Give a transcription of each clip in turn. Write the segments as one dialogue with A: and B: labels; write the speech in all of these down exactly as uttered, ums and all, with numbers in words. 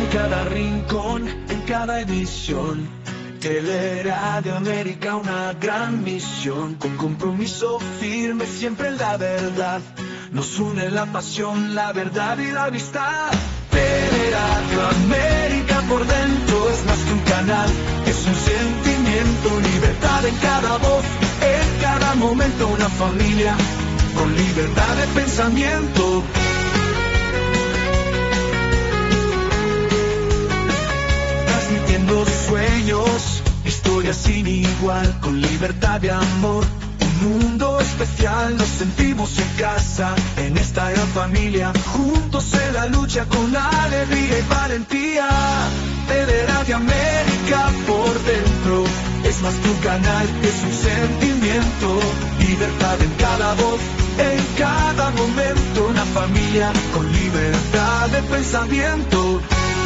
A: cada rincón, en cada edición. Teleradio América, una gran misión, con compromiso firme siempre en la verdad. Nos une la pasión, la verdad y la amistad. Teleradio América, por dentro es más que un canal, es un sentimiento, libertad en cada voz, en cada momento una familia, con libertad de pensamiento. Transmitiendo sueños, historias sin igual, con libertad de amor. Un mundo especial, nos sentimos en casa, en esta gran familia, juntos en la lucha con alegría y valentía. Teleradio América, por dentro, es más que un canal, es un sentimiento, libertad en cada voz, en cada momento, una familia con libertad de pensamiento.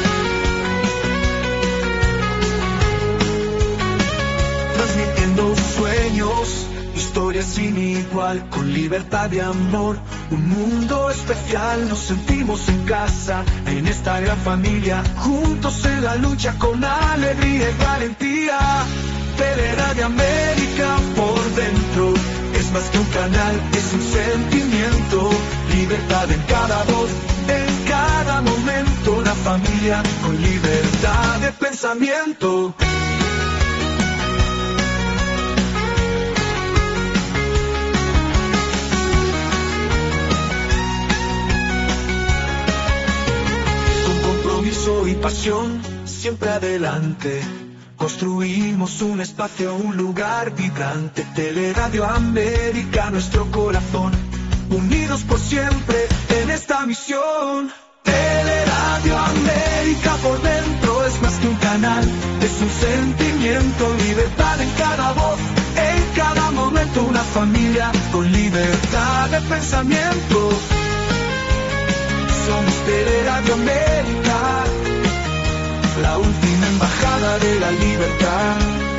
A: Transmitiendo sueños, historias sin igual, con libertad de amor. Un mundo especial, nos sentimos en casa, en esta gran familia, juntos en la lucha con alegría y valentía. Teleradio América, por dentro, es más que un canal, es un sentimiento, libertad en cada voz, en cada momento, una familia con libertad de pensamiento. Y pasión, siempre adelante, construimos un espacio, un lugar vibrante. Teleradio América, nuestro corazón, unidos por siempre en esta misión. Teleradio América, por dentro es más que un canal, es un sentimiento, libertad en cada voz, en cada momento, una familia con libertad de pensamiento. Somos Teleradio América, la última embajada de la libertad.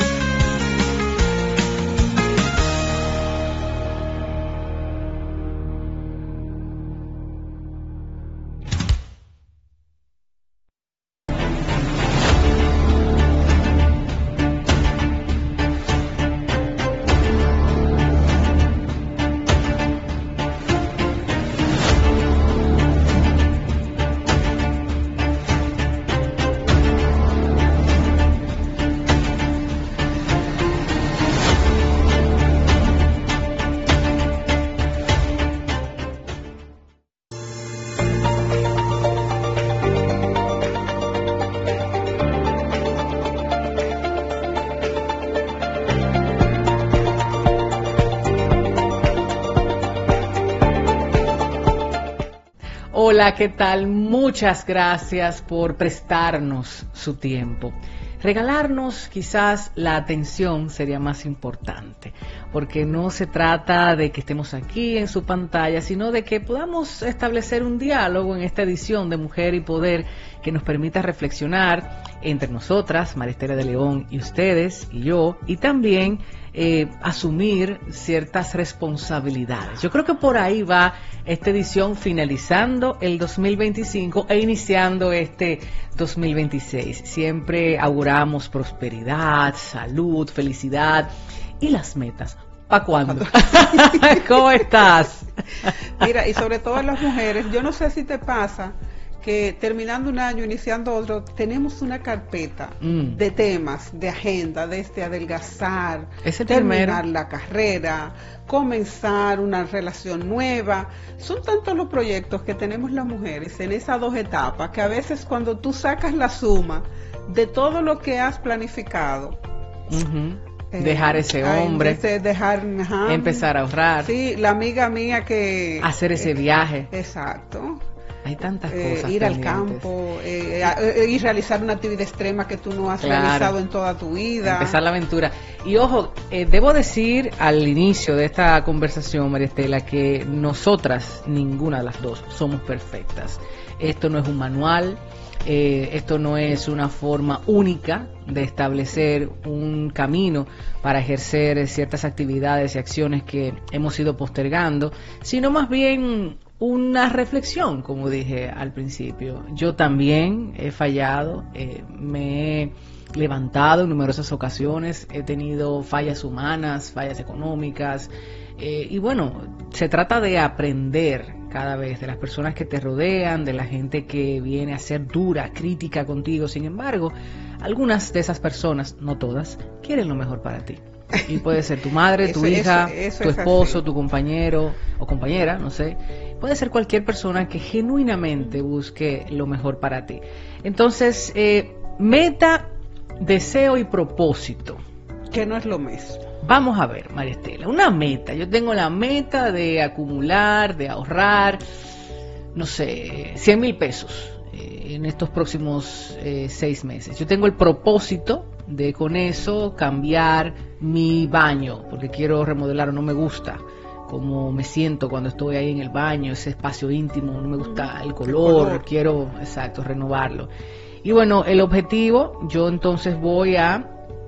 B: Hola, ¿qué tal? Muchas gracias por prestarnos su tiempo. Regalarnos quizás la atención sería más importante, porque no se trata de que estemos aquí en su pantalla, sino de que podamos establecer un diálogo en esta edición de Mujer y Poder que nos permita reflexionar entre nosotras, María Estela de León y ustedes y yo, y también eh, asumir ciertas responsabilidades. Yo creo que por ahí va esta edición, finalizando el dos mil veinticinco e iniciando este dos mil veintiséis. Siempre auguramos prosperidad, salud, felicidad y las metas. ¿Para cuándo? ¿Cómo estás?
C: Mira, y sobre todo las mujeres, yo no sé si te pasa que terminando un año, iniciando otro, tenemos una carpeta mm. de temas, de agenda, desde adelgazar, terminar la carrera, comenzar una relación nueva. Son tantos los proyectos que tenemos las mujeres en esas dos etapas, que a veces cuando tú sacas la suma de todo lo que has planificado,
B: uh-huh. eh, dejar ese hombre,
C: de dejar, ajá,
B: empezar a ahorrar.
C: Sí, la amiga mía que...
B: hacer ese eh, viaje.
C: Exacto.
B: Hay tantas
C: eh,
B: cosas.
C: Ir
B: pendientes.
C: al campo, eh, eh, y realizar una actividad extrema que tú no has claro. realizado en toda tu vida.
B: Empezar la aventura. Y ojo, eh, debo decir al inicio de esta conversación, María Estela, que nosotras, ninguna de las dos, somos perfectas. Esto no es un manual, eh, esto no es una forma única de establecer un camino para ejercer ciertas actividades y acciones que hemos ido postergando, sino más bien una reflexión, como dije al principio. Yo también he fallado, eh, me he levantado en numerosas ocasiones, he tenido fallas humanas, fallas económicas, eh, y bueno, se trata de aprender cada vez de las personas que te rodean, de la gente que viene a ser dura, crítica contigo. Sin embargo, algunas de esas personas, no todas, quieren lo mejor para ti. Y puede ser tu madre, tu
C: eso,
B: hija,
C: eso, eso
B: tu esposo,
C: así.
B: tu compañero o compañera, no sé. Puede ser cualquier persona que genuinamente busque lo mejor para ti. Entonces, eh, meta, deseo y propósito.
C: Que no es lo mismo.
B: Vamos a ver, María Estela, una meta. Yo tengo la meta de acumular, de ahorrar, no sé, cien mil pesos eh, en estos próximos eh, seis meses. Yo tengo el propósito de con eso cambiar mi baño, porque quiero remodelar, no me gusta cómo me siento cuando estoy ahí en el baño, ese espacio íntimo, no me gusta el color, el color. Quiero, exacto, renovarlo. Y bueno, el objetivo, yo entonces voy a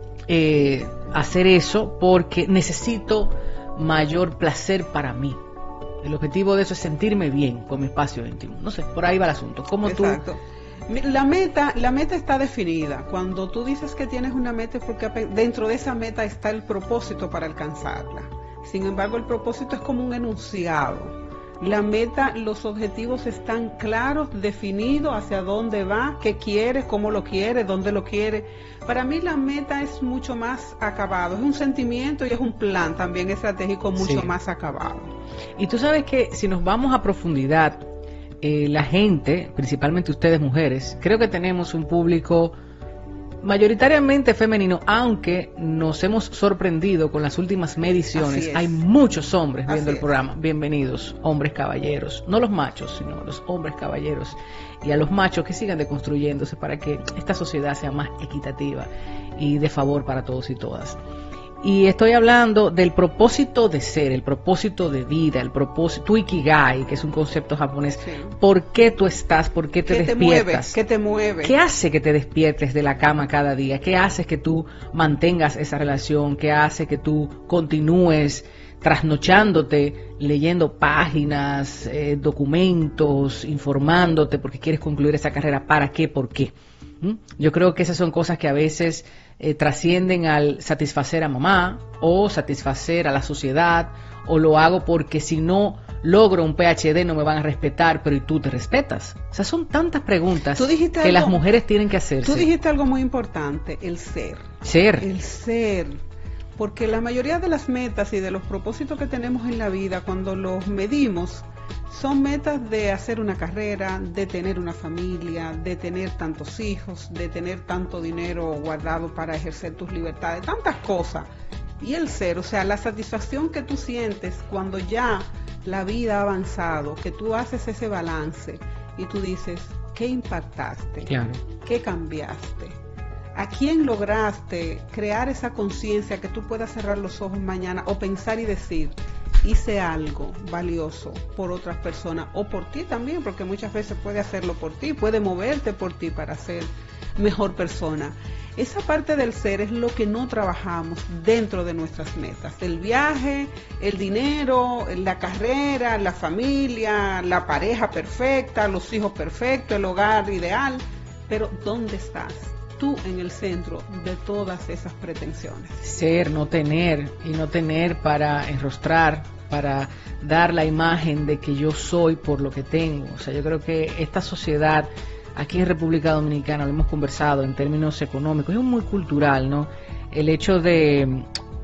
B: eh, hacer eso porque necesito mayor placer para mí. El objetivo de eso es sentirme bien con mi espacio íntimo. No sé, por ahí va el asunto. ¿Cómo
C: Exacto.
B: tú?
C: La meta, la meta está definida. Cuando tú dices que tienes una meta es porque dentro de esa meta está el propósito para alcanzarla. Sin embargo, el propósito es como un enunciado. La meta, los objetivos están claros, definidos hacia dónde va, qué quiere, cómo lo quiere, dónde lo quiere. Para mí la meta es mucho más acabado, es un sentimiento y es un plan también estratégico mucho sí. más acabado.
B: Y tú sabes que si nos vamos a profundidad, eh, la gente, principalmente ustedes mujeres, creo que tenemos un público mayoritariamente femenino, aunque nos hemos sorprendido con las últimas mediciones. Hay muchos hombres viendo el programa. Bienvenidos, hombres caballeros, no los machos, sino los hombres caballeros, y a los machos que sigan deconstruyéndose para que esta sociedad sea más equitativa y de favor para todos y todas. Y estoy hablando del propósito de ser, el propósito de vida, el propósito, tu ikigai, que es un concepto japonés. Sí. ¿Por qué tú estás? ¿Por qué te
C: ¿Qué
B: despiertas?
C: Te mueve? ¿Qué te mueve?
B: ¿Qué hace que te despiertes de la cama cada día? ¿Qué hace que tú mantengas esa relación? ¿Qué hace que tú continúes trasnochándote, leyendo páginas, eh, documentos, informándote porque quieres concluir esa carrera? ¿Para qué? ¿Por qué? ¿Mm? Yo creo que esas son cosas que a veces Eh, trascienden al satisfacer a mamá o satisfacer a la sociedad, o lo hago porque si no logro un P H D no me van a respetar, pero ¿y tú te respetas? O sea, son tantas preguntas que algo, las mujeres tienen que hacerse.
C: Tú dijiste algo muy importante, el ser.
B: Ser.
C: El ser. Porque la mayoría de las metas y de los propósitos que tenemos en la vida, cuando los medimos, son metas de hacer una carrera, de tener una familia, de tener tantos hijos, de tener tanto dinero guardado para ejercer tus libertades, tantas cosas. Y el ser, o sea, la satisfacción que tú sientes cuando ya la vida ha avanzado, que tú haces ese balance y tú dices, ¿qué impactaste?
B: Claro.
C: ¿Qué cambiaste? ¿A quién lograste crear esa conciencia que tú puedas cerrar los ojos mañana o pensar y decir, hice algo valioso por otras personas o por ti también, porque muchas veces puede hacerlo por ti, puede moverte por ti para ser mejor persona? Esa parte del ser es lo que no trabajamos dentro de nuestras metas. El viaje, el dinero, la carrera, la familia, la pareja perfecta, los hijos perfectos, el hogar ideal. Pero ¿dónde estás? Tú en el centro de todas esas pretensiones.
B: Ser, no tener, y no tener para enrostrar, para dar la imagen de que yo soy por lo que tengo. O sea, yo creo que esta sociedad, aquí en República Dominicana, lo hemos conversado en términos económicos, es muy cultural, ¿no? El hecho de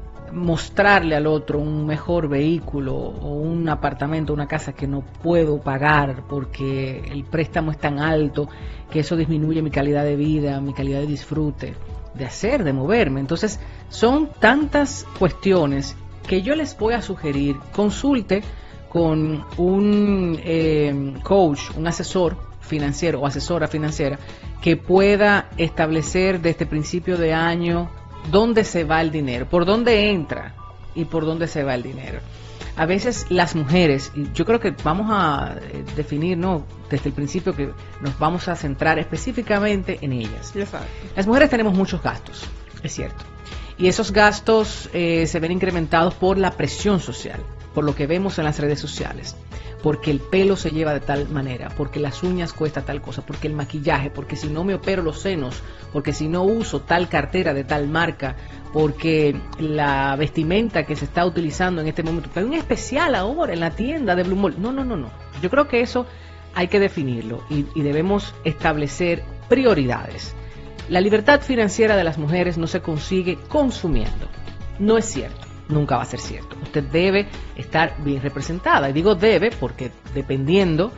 B: mostrarle al otro un mejor vehículo o un apartamento, una casa que no puedo pagar porque el préstamo es tan alto que eso disminuye mi calidad de vida, mi calidad de disfrute, de hacer, de moverme. Entonces son tantas cuestiones que yo les voy a sugerir, consulte con un eh, coach, un asesor financiero o asesora financiera que pueda establecer desde principio de año dónde se va el dinero, por dónde entra y por dónde se va el dinero. A veces las mujeres, y yo creo que vamos a definir, ¿no?, desde el principio que nos vamos a centrar específicamente en ellas.
C: Exacto.
B: Las mujeres tenemos muchos gastos, es cierto, y esos gastos eh, se ven incrementados por la presión social, por lo que vemos en las redes sociales. porque el pelo se lleva de tal manera, porque las uñas cuesta tal cosa, porque el maquillaje, porque si no me opero los senos, porque si no uso tal cartera de tal marca, porque la vestimenta que se está utilizando en este momento, hay un especial ahora en la tienda de Blue Mall. No, no, no, no. Yo creo que eso hay que definirlo y, y debemos establecer prioridades. La libertad financiera de las mujeres no se consigue consumiendo. No es cierto. Nunca va a ser cierto. Usted debe estar bien representada. Y digo debe porque dependiendo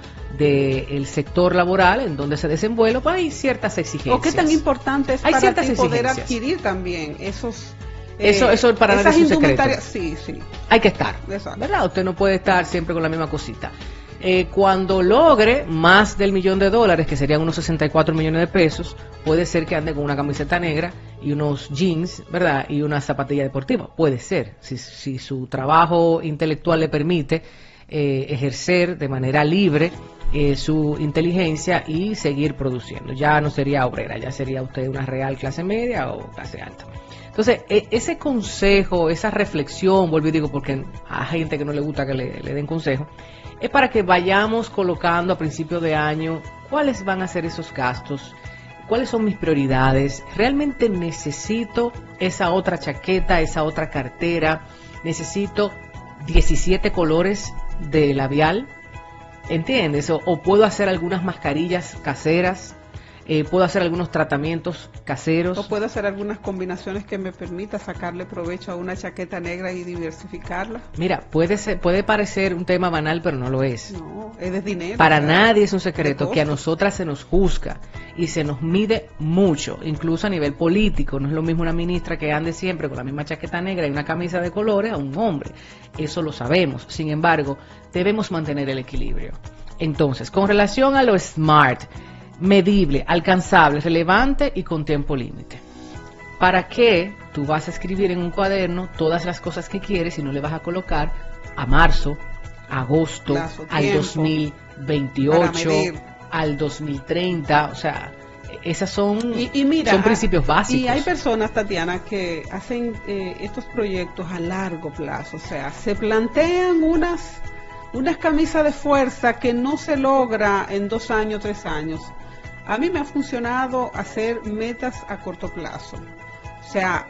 B: del sector laboral en donde se desenvuelve, pues hay ciertas exigencias.
C: ¿O qué tan importante es
B: hay
C: para ti poder
B: exigencias.
C: adquirir también esos...
B: Eso,
C: eh,
B: eso para nadie es un secreto.
C: Sí, sí.
B: Hay que estar,
C: Exacto.
B: ¿verdad? Usted no puede estar siempre con la misma cosita. Eh, cuando logre más del millón de dólares, que serían unos sesenta y cuatro millones de pesos, puede ser que ande con una camiseta negra y unos jeans, ¿verdad? Y una zapatilla deportiva. Puede ser, si, si su trabajo intelectual le permite eh, ejercer de manera libre eh, su inteligencia y seguir produciendo. Ya no sería obrera, ya sería usted una real clase media o clase alta. Entonces, e- ese consejo, esa reflexión, vuelvo y digo, porque a gente que no le gusta que le, le den consejo, es para que vayamos colocando a principio de año cuáles van a ser esos gastos, cuáles son mis prioridades. ¿Realmente necesito esa otra chaqueta, esa otra cartera? ¿Necesito diecisiete colores de labial? ¿Entiendes? O, o puedo hacer algunas mascarillas caseras. Eh, puedo hacer algunos tratamientos caseros.
C: O puedo hacer algunas combinaciones que me permita sacarle provecho a una chaqueta negra y diversificarla.
B: Mira, puede ser, puede parecer un tema banal, pero no lo es.
C: No, es de dinero.
B: Para
C: ¿verdad?
B: nadie es un secreto que a nosotras se nos juzga y se nos mide mucho, incluso a nivel político. No es lo mismo una ministra que ande siempre con la misma chaqueta negra y una camisa de colores a un hombre. Eso lo sabemos. Sin embargo, debemos mantener el equilibrio. Entonces, con relación a lo SMART, medible, alcanzable, relevante y con tiempo límite. ¿Para qué tú vas a escribir en un cuaderno todas las cosas que quieres y no le vas a colocar a marzo, a agosto,
C: Plazo,
B: al
C: tiempo,
B: dos mil veintiocho, al dos mil treinta? O sea, esas son,
C: y, y mira,
B: son principios básicos.
C: Y hay personas, Tatiana, que hacen eh, estos proyectos a largo plazo. O sea, se plantean unas, unas camisas de fuerza que no se logra en dos años, tres años. A mí me ha funcionado hacer metas a corto plazo, o sea,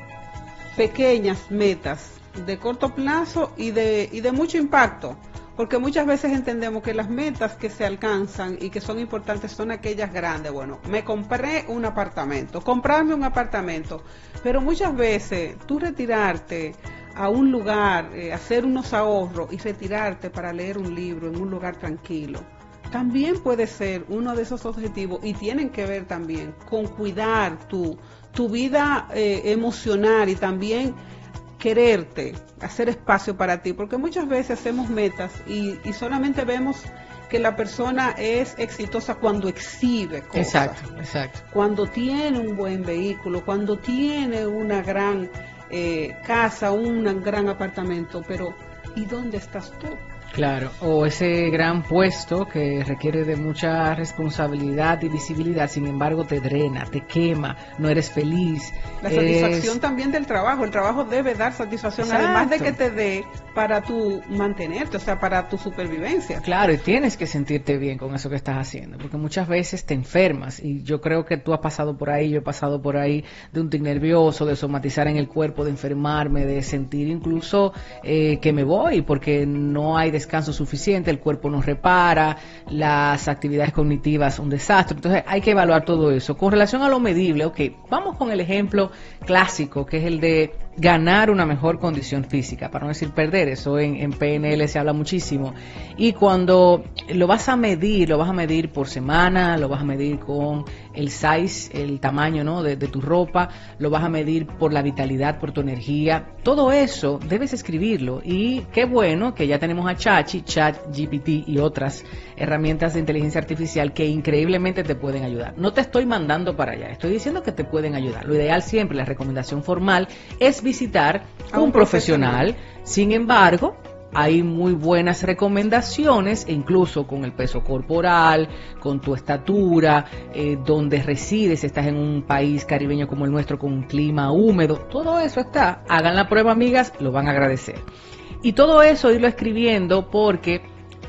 C: pequeñas metas de corto plazo y de, y de mucho impacto, porque muchas veces entendemos que las metas que se alcanzan y que son importantes son aquellas grandes. Bueno, me compré un apartamento, comprarme un apartamento, pero muchas veces tú retirarte a un lugar, eh, hacer unos ahorros y retirarte para leer un libro en un lugar tranquilo, también puede ser uno de esos objetivos y tienen que ver también con cuidar tu, tu vida eh, emocional y también quererte, hacer espacio para ti, porque muchas veces hacemos metas y, y solamente vemos que la persona es exitosa cuando exhibe cosas.
B: Exacto, exacto.
C: Cuando tiene un buen vehículo, cuando tiene una gran eh, casa, un gran apartamento, pero ¿y dónde estás tú?
B: Claro, o ese gran puesto que requiere de mucha responsabilidad y visibilidad, sin embargo te drena, te quema, no eres feliz.
C: La
B: es...
C: satisfacción también del trabajo, el trabajo debe dar satisfacción,
B: Exacto.
C: Además de que te dé para tu mantenerte, o sea, para tu supervivencia.
B: Claro, y tienes que sentirte bien con eso que estás haciendo, porque muchas veces te enfermas, y yo creo que tú has pasado por ahí, yo he pasado por ahí, de un tic nervioso, de somatizar en el cuerpo, de enfermarme, de sentir incluso eh, que me voy, porque no hay descanso suficiente, el cuerpo no repara, las actividades cognitivas un desastre. Entonces hay que evaluar todo eso. Con relación a lo medible, ok, vamos con el ejemplo clásico, que es el de ganar una mejor condición física, para no decir perder. Eso en, en P N L se habla muchísimo. Y cuando lo vas a medir, lo vas a medir por semana, lo vas a medir con el size, el tamaño, ¿no?, de, de tu ropa, lo vas a medir por la vitalidad, por tu energía. Todo eso debes escribirlo. Y qué bueno que ya tenemos a Chachi, ChatGPT y otras herramientas de inteligencia artificial que increíblemente te pueden ayudar. No te estoy mandando para allá, estoy diciendo que te pueden ayudar. Lo ideal siempre, la recomendación formal, es visitar a un, un profesional. profesional. Sin embargo, hay muy buenas recomendaciones, e incluso con el peso corporal, con tu estatura, eh, donde resides, si estás en un país caribeño como el nuestro, con un clima húmedo, todo eso está. Hagan la prueba, amigas, lo van a agradecer. Y todo eso irlo escribiendo, porque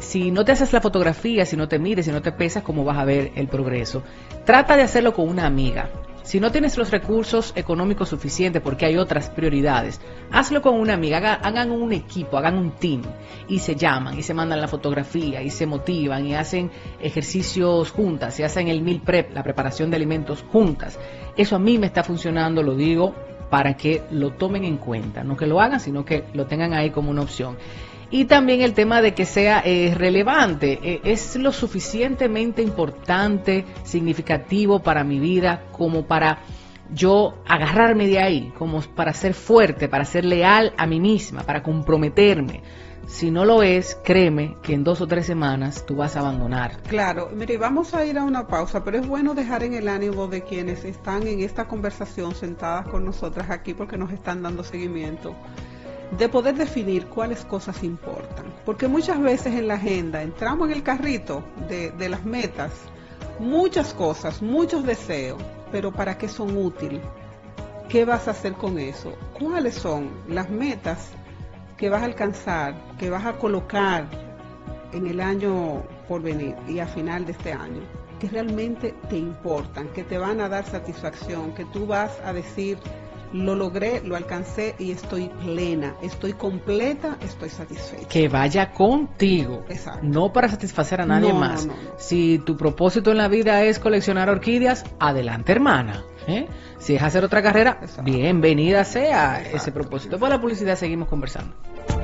B: Si no te haces la fotografía, si no te mides, si no te pesas, ¿cómo vas a ver el progreso? Trata de hacerlo con una amiga. Si no tienes los recursos económicos suficientes porque hay otras prioridades, hazlo con una amiga, hagan, hagan un equipo, hagan un team y se llaman y se mandan la fotografía y se motivan y hacen ejercicios juntas, y hacen el meal prep, la preparación de alimentos juntas. Eso a mí me está funcionando, lo digo para que lo tomen en cuenta, no que lo hagan, sino que lo tengan ahí como una opción. Y también el tema de que sea eh, relevante, eh, es lo suficientemente importante, significativo para mi vida, como para yo agarrarme de ahí, como para ser fuerte, para ser leal a mí misma, para comprometerme. Si no lo es, créeme que en dos o tres semanas tú vas a abandonar.
C: Claro, mire, vamos a ir a una pausa, pero es bueno dejar en el ánimo de quienes están en esta conversación sentadas con nosotras aquí porque nos están dando seguimiento, de poder definir cuáles cosas importan, porque muchas veces en la agenda entramos en el carrito de, de las metas, muchas cosas, muchos deseos, pero ¿para qué son útiles? ¿Qué vas a hacer con eso? ¿Cuáles son las metas que vas a alcanzar, que vas a colocar en el año por venir y a final de este año, que realmente te importan, que te van a dar satisfacción, que tú vas a decir: lo logré, lo alcancé y estoy plena, estoy completa, estoy satisfecha?
B: Que vaya contigo. Exacto. No para satisfacer a nadie no, más. No, no, no. Si tu propósito en la vida es coleccionar orquídeas, adelante, hermana. ¿Eh? Si es hacer otra carrera, exacto, bienvenida sea exacto, ese propósito. Después de la publicidad seguimos conversando.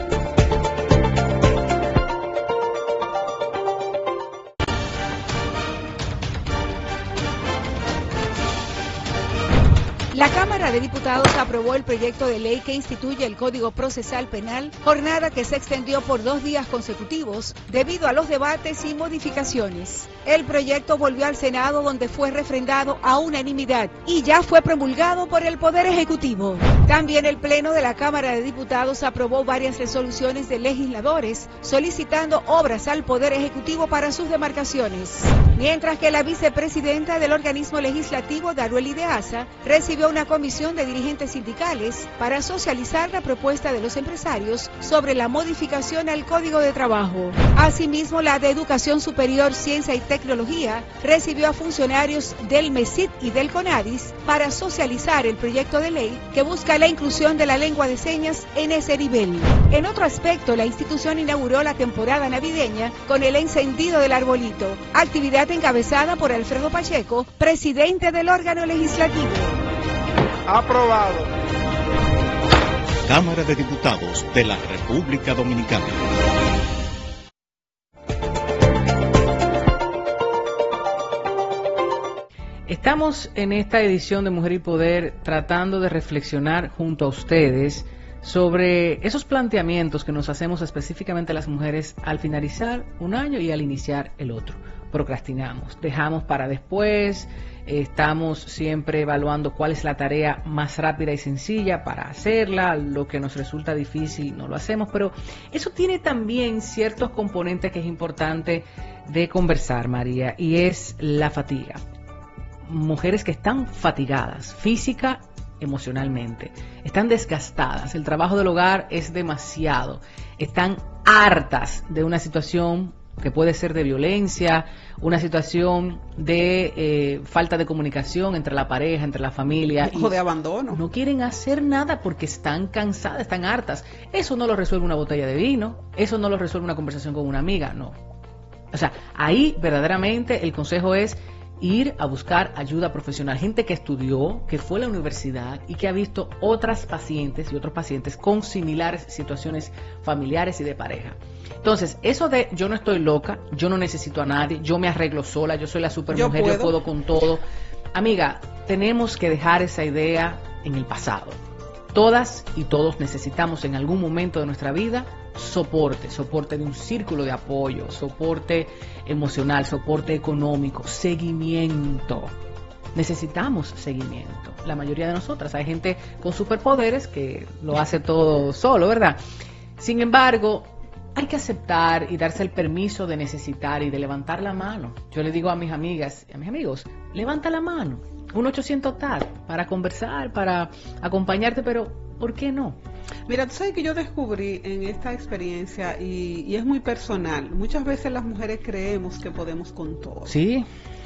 D: La Cámara de Diputados aprobó el proyecto de ley que instituye el Código Procesal Penal, jornada que se extendió por dos días consecutivos debido a los debates y modificaciones. El proyecto volvió al Senado, donde fue refrendado a unanimidad y ya fue promulgado por el Poder Ejecutivo. También el Pleno de la Cámara de Diputados aprobó varias resoluciones de legisladores solicitando obras al Poder Ejecutivo para sus demarcaciones. Mientras que la vicepresidenta del organismo legislativo, Darueli de Asa, recibió una comisión de dirigentes sindicales para socializar la propuesta de los empresarios sobre la modificación al Código de Trabajo. Asimismo, la de Educación Superior, Ciencia y Tecnología recibió a funcionarios del MESIT y del CONADIS para socializar el proyecto de ley que busca la inclusión de la lengua de señas en ese nivel. En otro aspecto, la institución inauguró la temporada navideña con el encendido del arbolito, actividad encabezada por Alfredo Pacheco, presidente del órgano legislativo.
E: Aprobado.
F: Cámara de Diputados de la República Dominicana.
B: Estamos en esta edición de Mujer y Poder tratando de reflexionar junto a ustedes sobre esos planteamientos que nos hacemos específicamente las mujeres al finalizar un año y al iniciar el otro. Procrastinamos, dejamos para después, estamos siempre evaluando cuál es la tarea más rápida y sencilla para hacerla, lo que nos resulta difícil no lo hacemos, pero eso tiene también ciertos componentes que es importante de conversar, María, y es la fatiga. Mujeres que están fatigadas, física, emocionalmente, están desgastadas, el trabajo del hogar es demasiado, están hartas de una situación que puede ser de violencia, una situación de eh, falta de comunicación entre la pareja, entre la familia.
C: O de abandono.
B: No quieren hacer nada porque están cansadas, están hartas. Eso no lo resuelve una botella de vino, eso no lo resuelve una conversación con una amiga, no. O sea, ahí verdaderamente el consejo es ir a buscar ayuda profesional, gente que estudió, que fue a la universidad y que ha visto otras pacientes y otros pacientes con similares situaciones familiares y de pareja. Entonces, eso de yo no estoy loca, yo no necesito a nadie, yo me arreglo sola, yo soy la supermujer, yo, yo puedo con todo. Amiga, tenemos que dejar esa idea en el pasado. Todas y todos necesitamos en algún momento de nuestra vida soporte, soporte de un círculo de apoyo, soporte emocional, soporte económico, seguimiento. Necesitamos seguimiento. La mayoría de nosotras, hay gente con superpoderes que lo hace todo solo, ¿verdad? Sin embargo, hay que aceptar y darse el permiso de necesitar y de levantar la mano. Yo le digo a mis amigas y a mis amigos, levanta la mano, un ochocientos T A C para conversar, para acompañarte, pero ¿por qué no?
C: Mira, tú sabes que yo descubrí en esta experiencia, y, y es muy personal, muchas veces las mujeres creemos que podemos con todo.
B: Sí.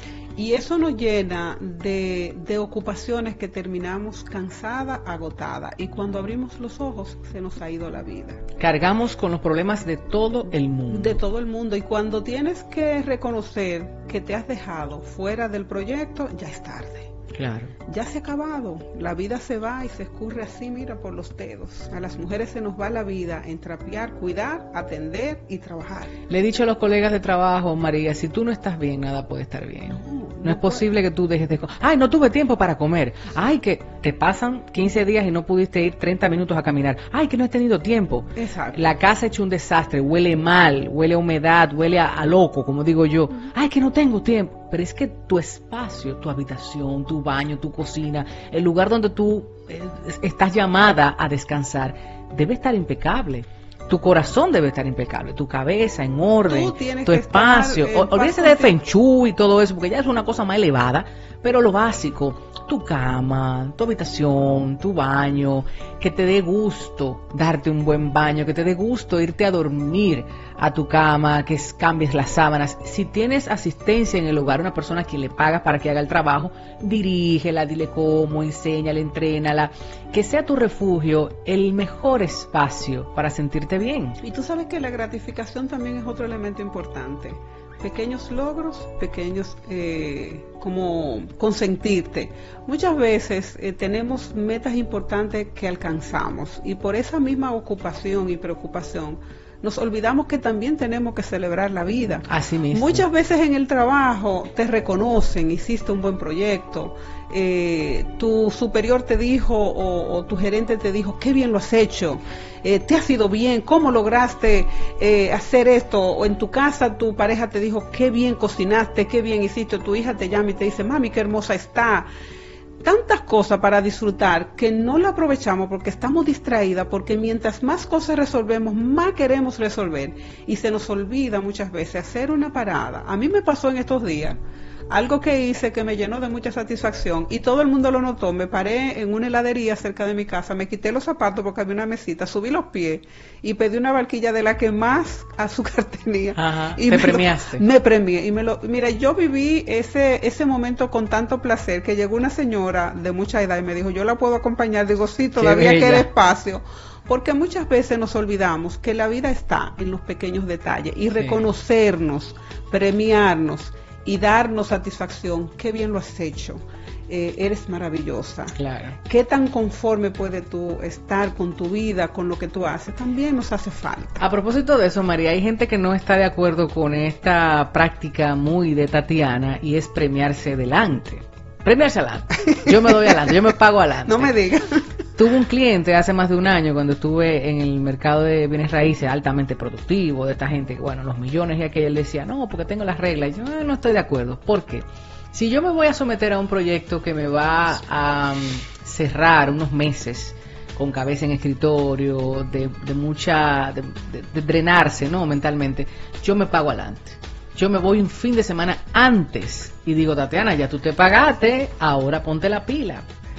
C: Y eso nos llena de, de ocupaciones que terminamos cansada, agotada. Y cuando abrimos los ojos, se nos ha ido la vida.
B: Cargamos con los problemas de todo el mundo.
C: De todo el mundo. Y cuando tienes que reconocer que te has dejado fuera del proyecto, ya es tarde.
B: Claro.
C: Ya se ha acabado, la vida se va y se escurre así, mira, por los dedos. A las mujeres se nos va la vida en trapear, cuidar, atender y trabajar.
B: Le he dicho a los colegas de trabajo, María, si tú no estás bien, nada puede estar bien. No, no, no es posible que tú dejes de comer. Ay, no tuve tiempo para comer. Ay, que te pasan quince días y no pudiste ir treinta minutos a caminar. Ay, que no he tenido tiempo.
C: Exacto.
B: La casa ha hecho un desastre, huele mal, huele a humedad, huele a, a loco, como digo yo. Uh-huh. Ay, que no tengo tiempo. Pero es que tu espacio, tu habitación, tu baño, tu cocina, el lugar donde tú eh, estás llamada a descansar, debe estar impecable. Tu corazón debe estar impecable, tu cabeza en orden, tu espacio. Olvídese de Feng Shui y todo eso, porque ya es una cosa más elevada, pero lo básico, tu cama, tu habitación, tu baño, que te dé gusto darte un buen baño, que te dé gusto irte a dormir a tu cama, que cambies las sábanas. Si tienes asistencia en el hogar, una persona a quien le pagas para que haga el trabajo, dirígela, dile cómo, enséñala, entrénala, que sea tu refugio el mejor espacio para sentirte bien.
C: Y tú sabes que la gratificación también es otro elemento importante. Pequeños logros, pequeños eh, como consentirte. Muchas veces eh, tenemos metas importantes que alcanzamos y por esa misma ocupación y preocupación nos olvidamos que también tenemos que celebrar la vida.
B: Así mismo.
C: Muchas veces en el trabajo te reconocen, hiciste un buen proyecto, eh, tu superior te dijo o, o tu gerente te dijo, qué bien lo has hecho, eh, te has ido bien, cómo lograste eh, hacer esto, o en tu casa tu pareja te dijo, qué bien cocinaste, qué bien hiciste, tu hija te llama y te dice, mami, qué hermosa está. Tantas cosas para disfrutar que no la aprovechamos porque estamos distraídas, porque mientras más cosas resolvemos, más queremos resolver y se nos olvida muchas veces hacer una parada. A mí me pasó en estos días algo que hice que me llenó de mucha satisfacción y todo el mundo lo notó. Me paré en una heladería cerca de mi casa, me quité los zapatos porque había una mesita, subí los pies y pedí una barquilla de la que más azúcar tenía.
B: Ajá,
C: y
B: te
C: me
B: premiaste.
C: Lo, me premié y me lo, mira, yo viví ese ese momento con tanto placer que llegó una señora de mucha edad y me dijo, yo la puedo acompañar. Digo, sí, todavía queda espacio. Porque muchas veces nos olvidamos que la vida está en los pequeños detalles y sí. Reconocernos, premiarnos y darnos satisfacción. Qué bien lo has hecho, eh, eres maravillosa.
B: Claro.
C: Qué tan conforme puedes tú estar con tu vida, con lo que tú haces, también nos hace falta.
B: A propósito de eso, María, hay gente que no está de acuerdo con esta práctica muy de Tatiana y es premiarse delante. Premiarse adelante. Yo me doy adelante, yo me pago adelante.
C: No me digas.
B: Tuve un cliente hace más de un año cuando estuve en el mercado de bienes raíces altamente productivo, de esta gente, bueno, los millones y aquello, él decía, no, porque tengo las reglas. Y yo eh, no estoy de acuerdo. ¿Por qué? Si yo me voy a someter a un proyecto que me va a um, cerrar unos meses con cabeza en escritorio, de, de mucha, de, de, de drenarse, ¿no? Mentalmente, yo me pago adelante. Yo me voy un fin de semana antes y digo, Tatiana, ya tú te pagaste, ahora ponte la pila.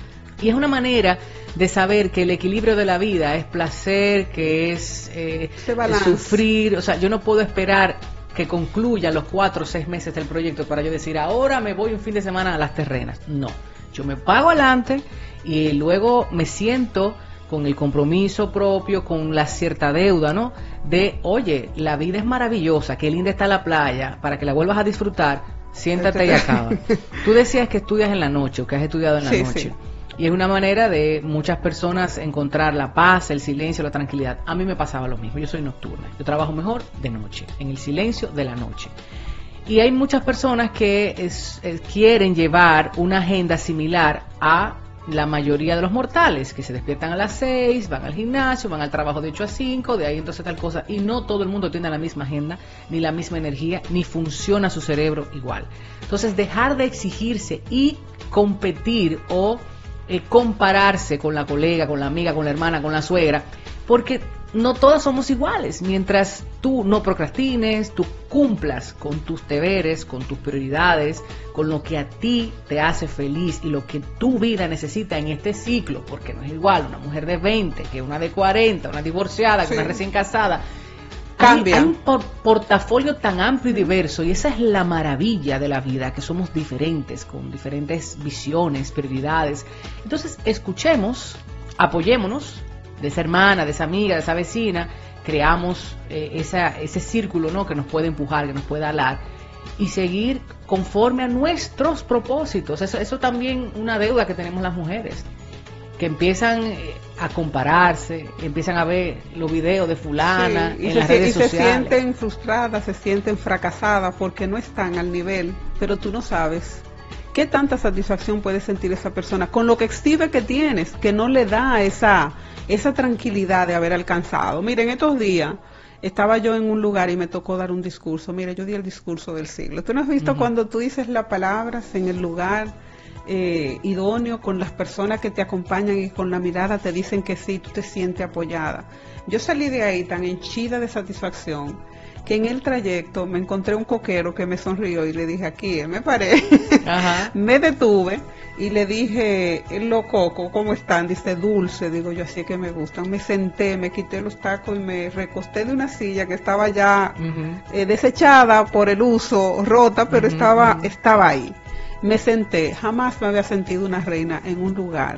B: Y es una manera de saber que el equilibrio de la vida es placer, que es eh, sufrir. O sea, yo no puedo esperar que concluya los cuatro o seis meses del proyecto para yo decir, ahora me voy un fin de semana a las terrenas. No, yo me pago adelante y luego me siento con el compromiso propio, con la cierta deuda, ¿no? De, oye, la vida es maravillosa, qué linda está la playa, para que la vuelvas a disfrutar, siéntate y acaba. Tú decías que estudias en la noche, o que has estudiado en la
C: sí,
B: noche.
C: Sí.
B: Y es una manera de muchas personas encontrar la paz, el silencio, la tranquilidad. A mí me pasaba lo mismo, yo soy nocturna, yo trabajo mejor de noche, en el silencio de la noche. Y hay muchas personas que es, es, quieren llevar una agenda similar a la mayoría de los mortales, que se despiertan a las seis, van al gimnasio, van al trabajo de ocho a cinco, de ahí entonces tal cosa, y no todo el mundo tiene la misma agenda, ni la misma energía, ni funciona su cerebro igual. Entonces dejar de exigirse y competir o eh, compararse con la colega, con la amiga, con la hermana, con la suegra, porque no todas somos iguales. Mientras tú no procrastines, tú cumplas con tus deberes, con tus prioridades, con lo que a ti te hace feliz y lo que tu vida necesita en este ciclo, porque no es igual una mujer de veinte que una de cuarenta, una divorciada, que sí. una recién casada. Cambia. Hay, hay un por, portafolio tan amplio y diverso, y esa es la maravilla de la vida, que somos diferentes, con diferentes visiones, prioridades. Entonces, escuchemos, apoyémonos de esa hermana, de esa amiga, de esa vecina, creamos eh, esa, ese círculo, ¿no?, que nos puede empujar, que nos puede alar, y seguir conforme a nuestros propósitos. Eso, eso también una deuda que tenemos las mujeres, que empiezan a compararse, empiezan a ver los videos de fulana sí, en las se, redes y sociales. Y se sienten
C: frustradas, se sienten fracasadas porque no están al nivel, pero tú no sabes qué tanta satisfacción puede sentir esa persona con lo que exhibe que tienes, que no le da esa, esa tranquilidad de haber alcanzado. Miren, estos días estaba yo en un lugar y me tocó dar un discurso. Mire, yo di el discurso del siglo. ¿Tú no has visto uh-huh. cuando tú dices las palabras en el lugar Eh, idóneo, con las personas que te acompañan y con la mirada te dicen que sí, tú te sientes apoyada? Yo salí de ahí tan henchida de satisfacción que en el trayecto me encontré un coquero que me sonrió y le dije, aquí, me paré. Ajá. Me detuve y le dije, los cocos, ¿cómo están? Dice, dulce. Digo yo, así es que me gustan. Me senté, me quité los tacos y me recosté de una silla que estaba ya uh-huh. eh, desechada por el uso, rota, pero uh-huh. estaba, estaba ahí. Me senté, jamás me había sentido una reina en un lugar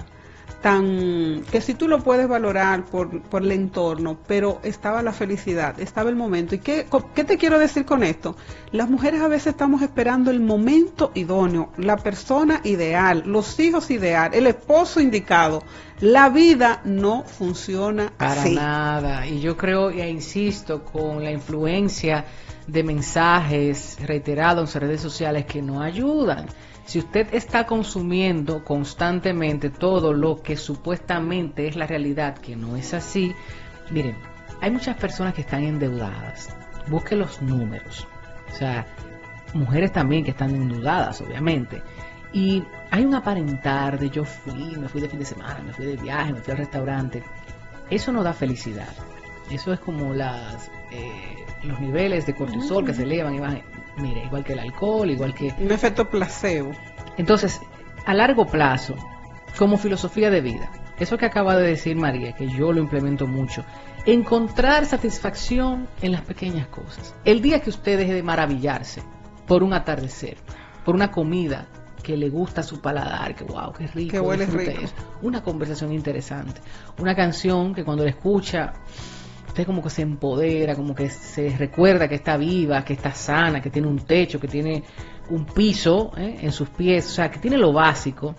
C: tan, que si tú lo puedes valorar por, por el entorno, pero estaba la felicidad, estaba el momento. ¿Y qué, qué te quiero decir con esto? Las mujeres a veces estamos esperando el momento idóneo, la persona ideal, los hijos ideal, el esposo indicado. La vida no funciona
B: para
C: así.
B: nada. Y yo creo, e insisto, con la influencia de mensajes reiterados en redes sociales que no ayudan. Si usted está consumiendo constantemente todo lo que supuestamente es la realidad, que no es así, miren, hay muchas personas que están endeudadas. Busque los números. O sea, mujeres también que están endeudadas, obviamente. Y hay un aparentar de yo fui, me fui de fin de semana, me fui de viaje, me fui al restaurante. Eso no da felicidad. Eso es como las eh, los niveles de cortisol que se elevan y bajan. Mire, igual que el alcohol, igual que...
C: un efecto placebo.
B: Entonces, a largo plazo, como filosofía de vida, eso que acaba de decir María, que yo lo implemento mucho, encontrar satisfacción en las pequeñas cosas. El día que usted deje de maravillarse por un atardecer, por una comida que le gusta a su paladar, que wow, qué rico,
C: que huele rico,
B: eso, una conversación interesante, una canción que cuando la escucha usted como que se empodera, como que se recuerda que está viva, que está sana, que tiene un techo, que tiene un piso ¿eh? en sus pies, o sea, que tiene lo básico.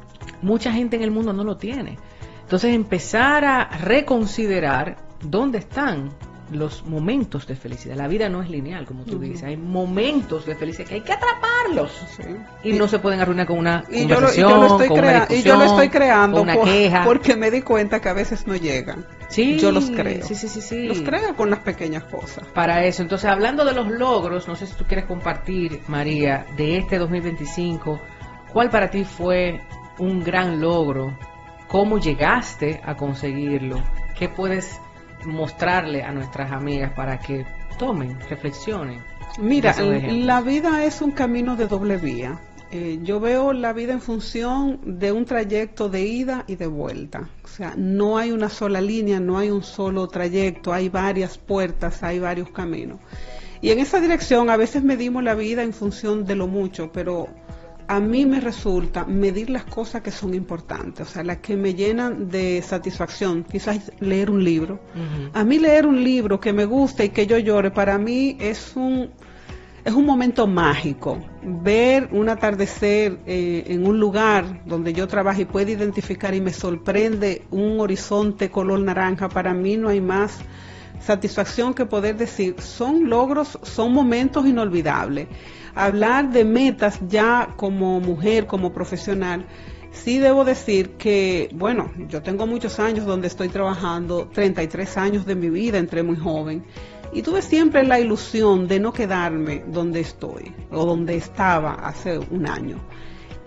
B: Mucha gente en el mundo no lo tiene. Entonces empezar a reconsiderar dónde están los momentos de felicidad. La vida no es lineal, como tú uh-huh. dices, hay momentos de felicidad que hay que atraparlos sí. y, y no se pueden arruinar con una y conversación, yo lo, y yo lo estoy con una discusión,
C: y yo lo estoy creando
B: con una
C: por,
B: queja,
C: porque me di cuenta que a veces no llegan.
B: Sí,
C: yo los creo,
B: sí, sí, sí, sí.
C: los creo con las pequeñas cosas.
B: Para eso, entonces hablando de los logros, no sé si tú quieres compartir, María, de este dos mil veinticinco, ¿cuál para ti fue un gran logro? ¿Cómo llegaste a conseguirlo? ¿Qué puedes mostrarle a nuestras amigas para que tomen, reflexionen?
C: Mira, la vida es un camino de doble vía. Eh, yo veo la vida en función de un trayecto de ida y de vuelta. O sea, no hay una sola línea, no hay un solo trayecto, hay varias puertas, hay varios caminos. Y en esa dirección a veces medimos la vida en función de lo mucho, pero a mí me resulta medir las cosas que son importantes, o sea, las que me llenan de satisfacción. Quizás leer un libro. Uh-huh. A mí leer un libro que me guste y que yo llore, para mí es un es un momento mágico. Ver un atardecer eh, en un lugar donde yo trabajo y puedo identificar y me sorprende un horizonte color naranja, para mí no hay más satisfacción que poder decir, son logros, son momentos inolvidables. Hablar de metas ya como mujer, como profesional, sí debo decir que, bueno, yo tengo muchos años donde estoy trabajando, treinta y tres años de mi vida, entré muy joven, y tuve siempre la ilusión de no quedarme donde estoy, o donde estaba hace un año.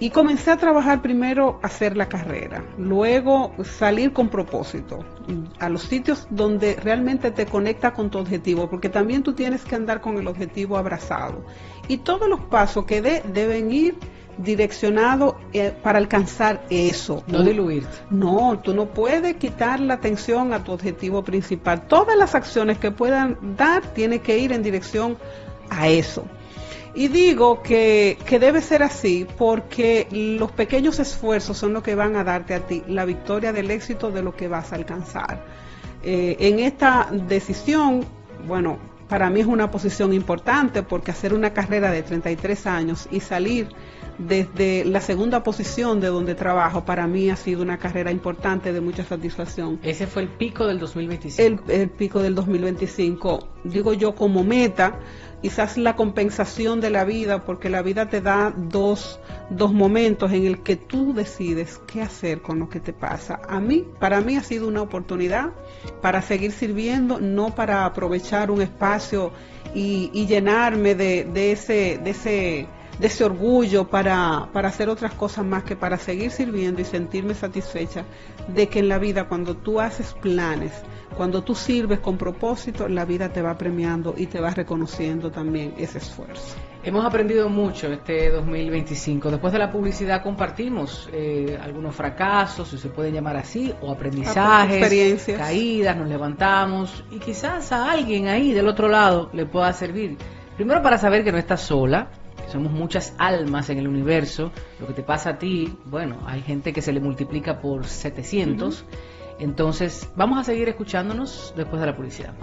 C: Y comencé a trabajar primero, hacer la carrera, luego salir con propósito, a los sitios donde realmente te conecta con tu objetivo, porque también tú tienes que andar con el objetivo abrazado. Y todos los pasos que dé deben ir direccionados eh, para alcanzar eso.
B: No diluirte.
C: No, tú no puedes quitar la atención a tu objetivo principal. Todas las acciones que puedan dar tienen que ir en dirección a eso. Y digo que, que debe ser así porque los pequeños esfuerzos son los que van a darte a ti la victoria del éxito de lo que vas a alcanzar. Eh, en esta decisión, bueno, para mí es una posición importante porque hacer una carrera de treinta y tres años y salir desde la segunda posición de donde trabajo, para mí ha sido una carrera importante de mucha satisfacción.
B: Ese fue el pico del dos mil veinticinco.
C: El, el pico del dos mil veinticinco, digo yo como meta, quizás la compensación de la vida, porque la vida te da dos, dos momentos en el que tú decides qué hacer con lo que te pasa. A mí, para mí ha sido una oportunidad para seguir sirviendo, no para aprovechar un espacio y, y llenarme de, de ese, de ese de ese orgullo para, para hacer otras cosas más que para seguir sirviendo y sentirme satisfecha de que en la vida, cuando tú haces planes, cuando tú sirves con propósito, la vida te va premiando y te va reconociendo también ese esfuerzo.
B: Hemos aprendido mucho este dos mil veinticinco. Después de la publicidad compartimos eh, algunos fracasos, si se pueden llamar así, o aprendizajes,
C: experiencias,
B: caídas, nos levantamos y quizás a alguien ahí del otro lado le pueda servir. Primero, para saber que no estás sola. Somos muchas almas en el universo. Lo que te pasa a ti, bueno, hay gente que se le multiplica por setecientos. Uh-huh. Entonces, vamos a seguir escuchándonos después de la publicidad.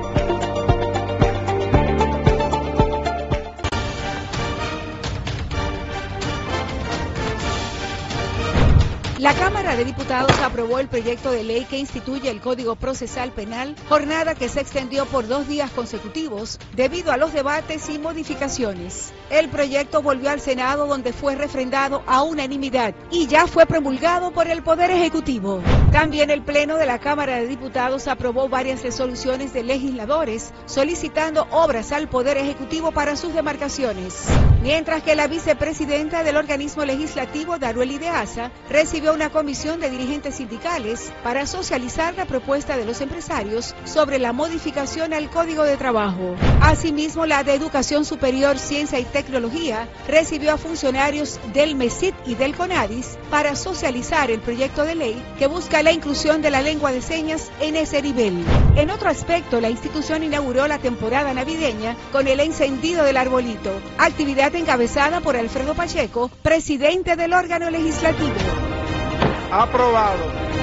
D: La Cámara de Diputados aprobó el proyecto de ley que instituye el Código Procesal Penal, jornada que se extendió por dos días consecutivos debido a los debates y modificaciones. El proyecto volvió al Senado, donde fue refrendado a unanimidad y ya fue promulgado por el Poder Ejecutivo. También el Pleno de la Cámara de Diputados aprobó varias resoluciones de legisladores solicitando obras al Poder Ejecutivo para sus demarcaciones. Mientras que la vicepresidenta del organismo legislativo, Darueli de Asa, recibió una comisión de dirigentes sindicales para socializar la propuesta de los empresarios sobre la modificación al Código de Trabajo. Asimismo, la de Educación Superior, Ciencia y Tecnología recibió a funcionarios del MESIT y del CONADIS para socializar el proyecto de ley que busca la inclusión de la lengua de señas en ese nivel. En otro aspecto, la institución inauguró la temporada navideña con el encendido del arbolito, actividad encabezada por Alfredo Pacheco, presidente del órgano legislativo.
E: Aprobado.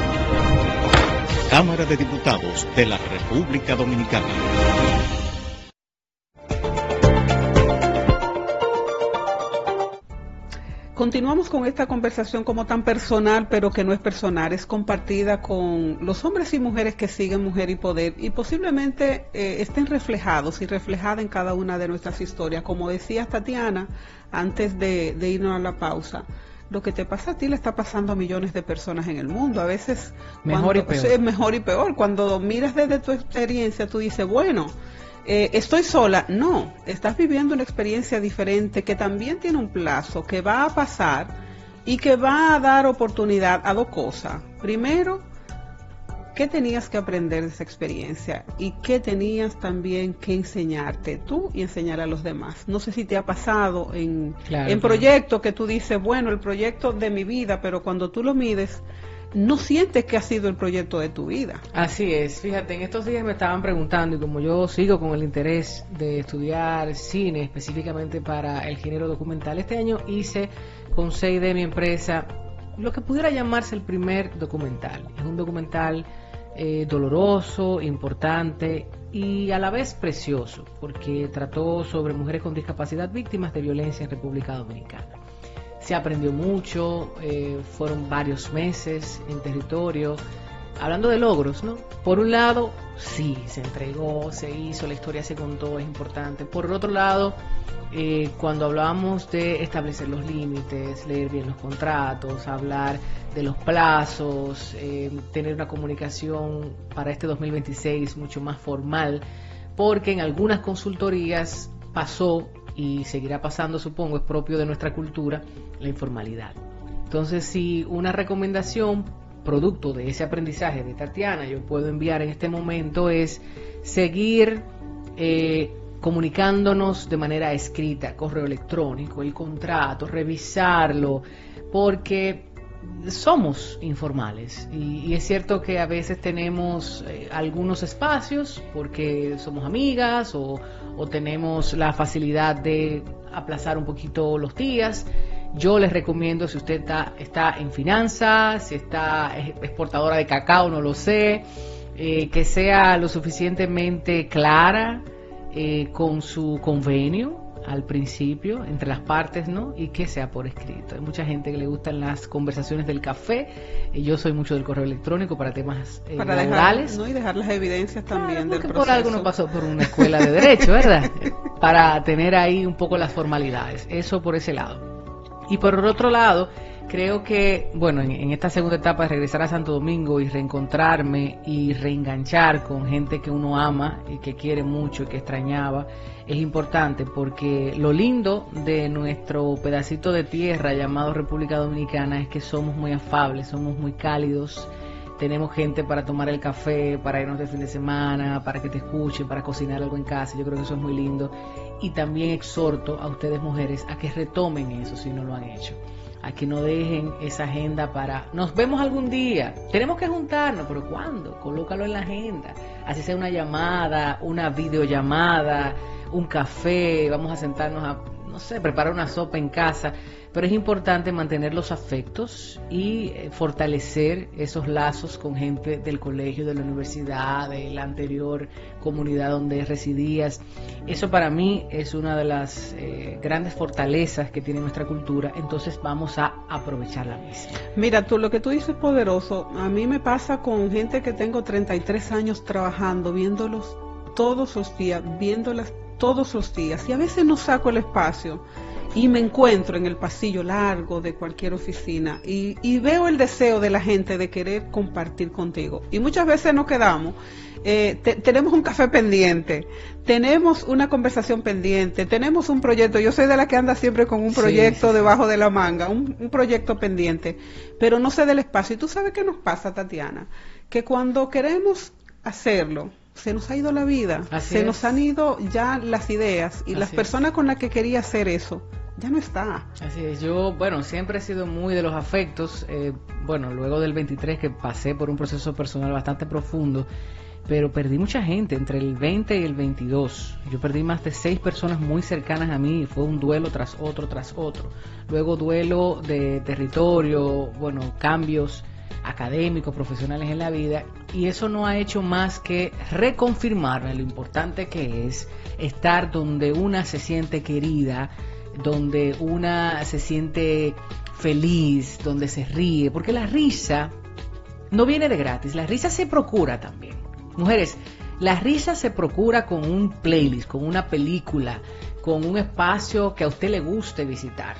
F: Cámara de Diputados de la República Dominicana.
C: Continuamos con esta conversación como tan personal, pero que no es personal, es compartida con los hombres y mujeres que siguen Mujer y Poder y posiblemente eh, estén reflejados y reflejadas en cada una de nuestras historias. Como decía Tatiana antes de, de irnos a la pausa, lo que te pasa a ti le está pasando a millones de personas en el mundo. A veces
B: mejor
C: cuando,
B: y peor.
C: Es mejor y peor. Cuando miras desde tu experiencia, tú dices, bueno, Eh, estoy sola. No, estás viviendo una experiencia diferente que también tiene un plazo, que va a pasar y que va a dar oportunidad a dos cosas. Primero, ¿qué tenías que aprender de esa experiencia? Y qué tenías también que enseñarte tú y enseñar a los demás. No sé si te ha pasado en,
B: claro,
C: en
B: claro.
C: proyectos que tú dices, bueno, el proyecto de mi vida, pero cuando tú lo mides, no sientes que ha sido el proyecto de tu vida.
B: Así es, fíjate, en estos días me estaban preguntando, y como yo sigo con el interés de estudiar cine específicamente para el género documental, este año hice con seis de mi empresa lo que pudiera llamarse el primer documental. Es un documental eh, doloroso, importante y a la vez precioso, porque trató sobre mujeres con discapacidad víctimas de violencia en República Dominicana. Se aprendió mucho, eh, fueron varios meses en territorio, hablando de logros, ¿no? Por un lado, sí, se entregó, se hizo, la historia se contó, es importante. Por el otro lado, eh, cuando hablábamos de establecer los límites, leer bien los contratos, hablar de los plazos, eh, tener una comunicación para este dos mil veintiséis mucho más formal, porque en algunas consultorías pasó y seguirá pasando, supongo, es propio de nuestra cultura, la informalidad. Entonces, si una recomendación producto de ese aprendizaje de Tatiana yo puedo enviar en este momento es seguir eh, comunicándonos de manera escrita, correo electrónico, el contrato, revisarlo, porque somos informales y, y es cierto que a veces tenemos eh, algunos espacios porque somos amigas o, o tenemos la facilidad de aplazar un poquito los días. Yo les recomiendo, si usted está, está en finanzas, si está es exportadora de cacao, no lo sé, eh, que sea lo suficientemente clara eh, con su convenio al principio, entre las partes, ¿no? Y que sea por escrito. Hay mucha gente que le gustan las conversaciones del café, y yo soy mucho del correo electrónico para temas eh,
C: para
B: laborales.
C: Dejar, ¿no? Y dejar las evidencias también
B: claro,
C: del proceso.
B: Por algo no pasó por una escuela de derecho, ¿verdad? Para tener ahí un poco las formalidades. Eso por ese lado. Y por el otro lado, creo que, bueno, en, en esta segunda etapa de regresar a Santo Domingo y reencontrarme y reenganchar con gente que uno ama y que quiere mucho y que extrañaba, es importante porque lo lindo de nuestro pedacito de tierra llamado República Dominicana es que somos muy afables, somos muy cálidos, tenemos gente para tomar el café, para irnos de fin de semana, para que te escuchen, para cocinar algo en casa. Yo creo que eso es muy lindo. Y también exhorto a ustedes mujeres a que retomen eso si no lo han hecho, a que no dejen esa agenda para nos vemos algún día, tenemos que juntarnos, pero ¿cuándo? Colócalo en la agenda, así sea una llamada, una videollamada, un café, vamos a sentarnos a, no sé, preparar una sopa en casa, pero es importante mantener los afectos y eh, fortalecer esos lazos con gente del colegio, de la universidad, de la anterior comunidad donde residías. Eso para mí es una de las eh, grandes fortalezas que tiene nuestra cultura, entonces vamos a aprovechar la misma.
C: Mira, tú lo que tú dices es poderoso. A mí me pasa con gente que tengo treinta y tres años trabajando, viéndolos todos los días, viéndolas todos los días, y a veces no saco el espacio y me encuentro en el pasillo largo de cualquier oficina y, y veo el deseo de la gente de querer compartir contigo, y muchas veces nos quedamos, eh, te, tenemos un café pendiente, tenemos una conversación pendiente, tenemos un proyecto. Yo soy de la que anda siempre con un proyecto sí, sí, debajo de la manga, un, un proyecto pendiente, pero no se da el espacio. Y tú sabes qué nos pasa, Tatiana, que cuando queremos hacerlo se nos ha ido la vida, Así se es. nos han ido ya las ideas, y Así las personas es. con las que quería hacer eso ya no está.
B: Así es. Yo, bueno, siempre he sido muy de los afectos, eh, bueno, luego del veintitrés que pasé por un proceso personal bastante profundo, pero perdí mucha gente entre el veinte y el veintidós. Yo perdí más de seis personas muy cercanas a mí, y fue un duelo tras otro, tras otro. Luego duelo de territorio, bueno, cambios académicos, profesionales en la vida, y eso no ha hecho más que reconfirmarme lo importante que es estar donde una se siente querida, donde una se siente feliz, donde se ríe, porque la risa no viene de gratis, la risa se procura también. Mujeres, la risa se procura con un playlist, con una película, con un espacio que a usted le guste visitar.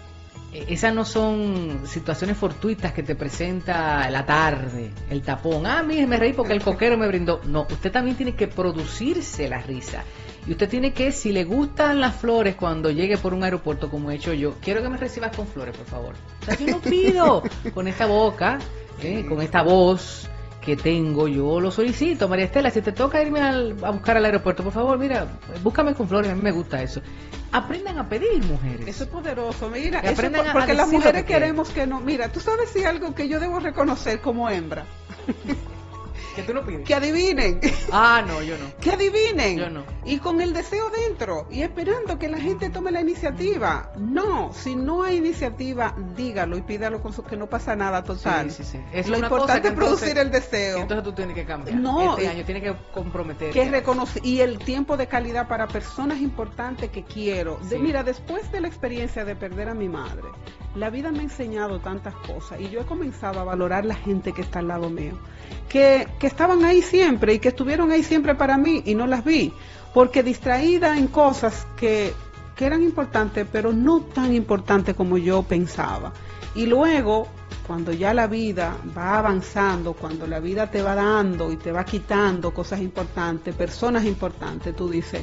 B: Esas no son situaciones fortuitas que te presenta la tarde, el tapón. Ah, mire, me reí porque el coquero me brindó. No, usted también tiene que producirse la risa. Y usted tiene que, si le gustan las flores cuando llegue por un aeropuerto como he hecho yo, quiero que me recibas con flores, por favor. O sea, yo no pido con esta boca, ¿eh? con esta voz que tengo, yo lo solicito. María Estela, si te toca irme al, a buscar al aeropuerto, por favor, mira, búscame con flores, a mí me gusta eso. Aprendan a pedir, mujeres.
C: Eso es poderoso, mira, eso por, porque las mujeres que queremos que no, mira, tú sabes si algo que yo debo reconocer como hembra.
B: ¿Que tú no pides?
C: Que adivinen.
B: Ah, no, yo no.
C: Que adivinen.
B: Yo no.
C: Y con el deseo dentro y esperando que la gente tome la iniciativa. No, si no hay iniciativa, dígalo y pídalo con su, que no pasa nada total.
B: Sí, sí, sí. Es
C: lo importante es producir el deseo.
B: Entonces tú tienes que cambiar.
C: No,
B: este año tienes que comprometer.
C: Que reconocer y el tiempo de calidad para personas importantes que quiero.
B: Sí.
C: De, mira, después de la experiencia de perder a mi madre, la vida me ha enseñado tantas cosas y yo he comenzado a valorar la gente que está al lado mío, que, que estaban ahí siempre y que estuvieron ahí siempre para mí y no las vi, porque distraída en cosas que, que eran importantes, pero no tan importantes como yo pensaba. Y luego, cuando ya la vida va avanzando, cuando la vida te va dando y te va quitando cosas importantes, personas importantes, tú dices,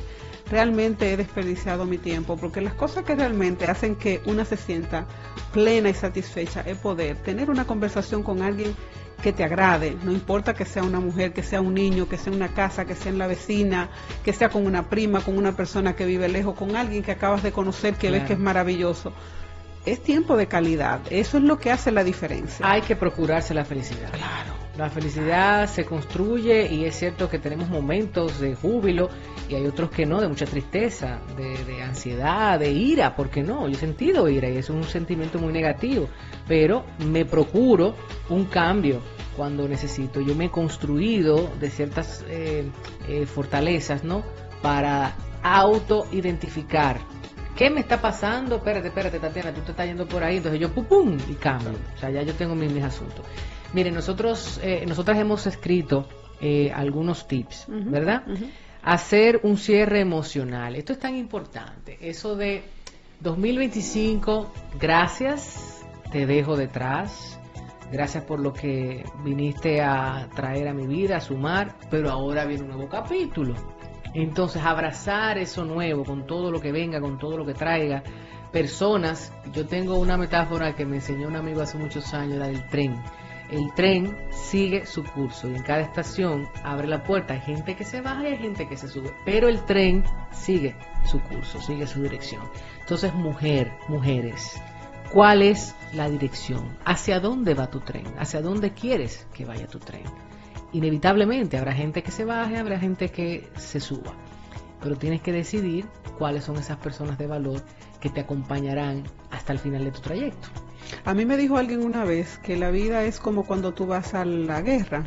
C: realmente he desperdiciado mi tiempo, porque las cosas que realmente hacen que una se sienta plena y satisfecha es poder tener una conversación con alguien que te agrade, no importa que sea una mujer, que sea un niño, que sea una casa, que sea en la vecina, que sea con una prima, con una persona que vive lejos, con alguien que acabas de conocer, que claro. ves que es maravilloso. Es tiempo de calidad, eso es lo que hace la diferencia.
B: Hay que procurarse la felicidad.
C: Claro.
B: La felicidad se construye y es cierto que tenemos momentos de júbilo y hay otros que no, de mucha tristeza, de, de ansiedad, de ira, ¿por qué no? Yo he sentido ira y es un sentimiento muy negativo, pero me procuro un cambio cuando necesito. Yo me he construido de ciertas eh, eh, fortalezas, ¿no? Para autoidentificar. ¿Qué me está pasando? Espérate, espérate, Tatiana, tú te estás yendo por ahí. Entonces yo, pum, pum, y cambio. O sea, ya yo tengo mis, mis asuntos. Miren, nosotros, eh, nosotras hemos escrito eh, algunos tips, uh-huh, ¿verdad? Uh-huh. Hacer un cierre emocional. Esto es tan importante. Eso de dos mil veinticinco, gracias, te dejo detrás. Gracias por lo que viniste a traer a mi vida, a sumar, pero ahora viene un nuevo capítulo. Entonces, abrazar eso nuevo, con todo lo que venga, con todo lo que traiga. Personas, yo tengo una metáfora que me enseñó un amigo hace muchos años, la del tren. El tren sigue su curso y en cada estación abre la puerta. Hay gente que se baja y hay gente que se sube, pero el tren sigue su curso, sigue su dirección. Entonces, mujer, mujeres, ¿cuál es la dirección? ¿Hacia dónde va tu tren? ¿Hacia dónde quieres que vaya tu tren? Inevitablemente habrá gente que se baje, habrá gente que se suba, pero tienes que decidir cuáles son esas personas de valor que te acompañarán hasta el final de tu trayecto.
C: A mí me dijo alguien una vez que la vida es como cuando tú vas a la guerra.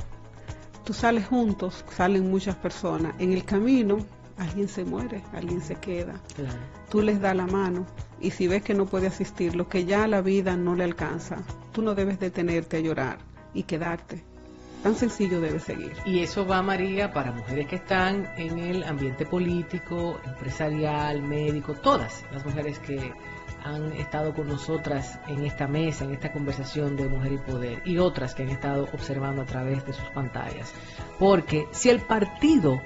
C: Tú sales juntos, salen muchas personas. En el camino alguien se muere, alguien se queda. Claro. Tú les das la mano y si ves que no puede asistir, lo que ya a la vida no le alcanza, tú no debes detenerte a llorar y quedarte. Tan sencillo debe seguir.
B: Y eso va, María, para mujeres que están en el ambiente político, empresarial, médico, todas las mujeres que han estado con nosotras en esta mesa, en esta conversación de Mujer y Poder, y otras que han estado observando a través de sus pantallas. Porque si el partido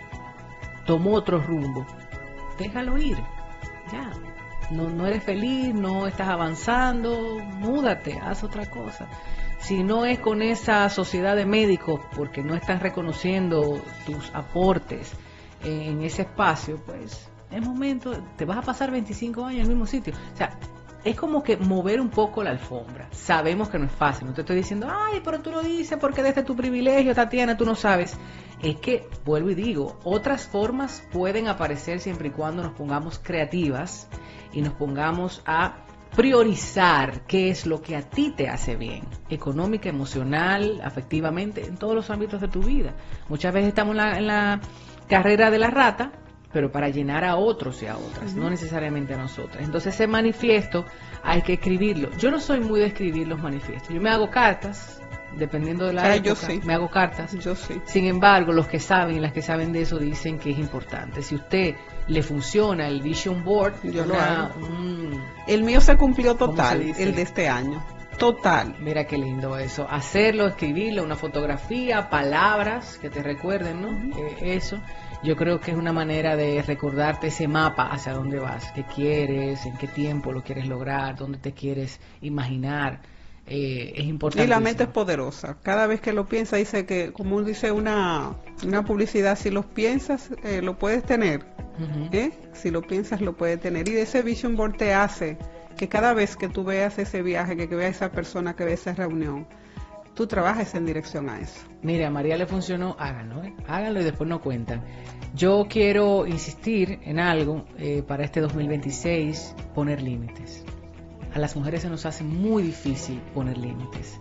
B: tomó otro rumbo, déjalo ir, ya. No, no eres feliz, no estás avanzando, múdate, haz otra cosa. Si no es con esa sociedad de médicos, porque no están reconociendo tus aportes en ese espacio, pues es momento, te vas a pasar veinticinco años en el mismo sitio. O sea, es como que mover un poco la alfombra. Sabemos que no es fácil, no te estoy diciendo, ay, pero tú lo dices porque desde tu privilegio, Tatiana, tú no sabes. Es que, vuelvo y digo, otras formas pueden aparecer siempre y cuando nos pongamos creativas y nos pongamos a priorizar qué es lo que a ti te hace bien, económica, emocional, afectivamente, en todos los ámbitos de tu vida. Muchas veces estamos en la, en la carrera de la rata, pero para llenar a otros y a otras, uh-huh. no necesariamente a nosotras. Entonces ese manifiesto hay que escribirlo. Yo no soy muy de escribir los manifiestos, yo me hago cartas, dependiendo de la
C: ah,
B: época,
C: yo sí.
B: me hago cartas.
C: Yo sí.
B: Sin embargo, los que saben y las que saben de eso dicen que es importante. Si usted le funciona el Vision Board,
C: yo
B: una,
C: lo hago.
B: Un,
C: el mío se cumplió total, el de este año. Total.
B: Mira qué lindo eso. Hacerlo, escribirlo, una fotografía, palabras que te recuerden, ¿no? Uh-huh. Eh, eso. Yo creo que es una manera de recordarte ese mapa hacia dónde vas, qué quieres, en qué tiempo lo quieres lograr, dónde te quieres imaginar. Eh, es importante.
C: Y la mente es poderosa. Cada vez que lo piensas, dice que, como dice una, una publicidad, si lo piensas, eh, lo puedes tener. Uh-huh. ¿Eh? Si lo piensas, lo puedes tener. Y ese Vision Board te hace que cada vez que tú veas ese viaje, que, que veas esa persona, que veas esa reunión, tú trabajes en dirección a eso.
B: Mira, a María le funcionó, háganlo, ¿eh? háganlo y después no cuentan. Yo quiero insistir en algo eh, para este dos mil veintiséis, poner límites. A las mujeres se nos hace muy difícil poner límites.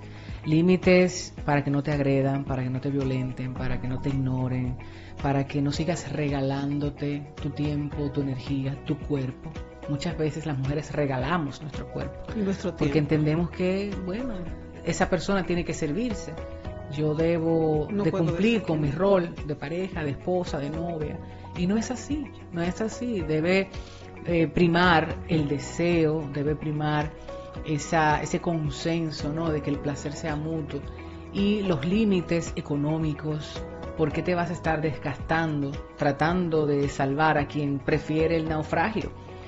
B: Límites para que no te agredan, para que no te violenten, para que no te ignoren, para que no sigas regalándote tu tiempo, tu energía, tu cuerpo. Muchas veces las mujeres regalamos nuestro cuerpo.
C: Y nuestro tiempo.
B: Porque entendemos que, bueno, esa persona tiene que servirse. Yo debo no de cumplir con mi rol de pareja, de esposa, de novia. Y no es así, no es así. Debe eh, primar el deseo, debe primar esa, ese consenso, ¿no? De que el placer sea mutuo. Y los límites económicos, ¿por qué te vas a estar desgastando tratando de salvar a quien prefiere el naufragio?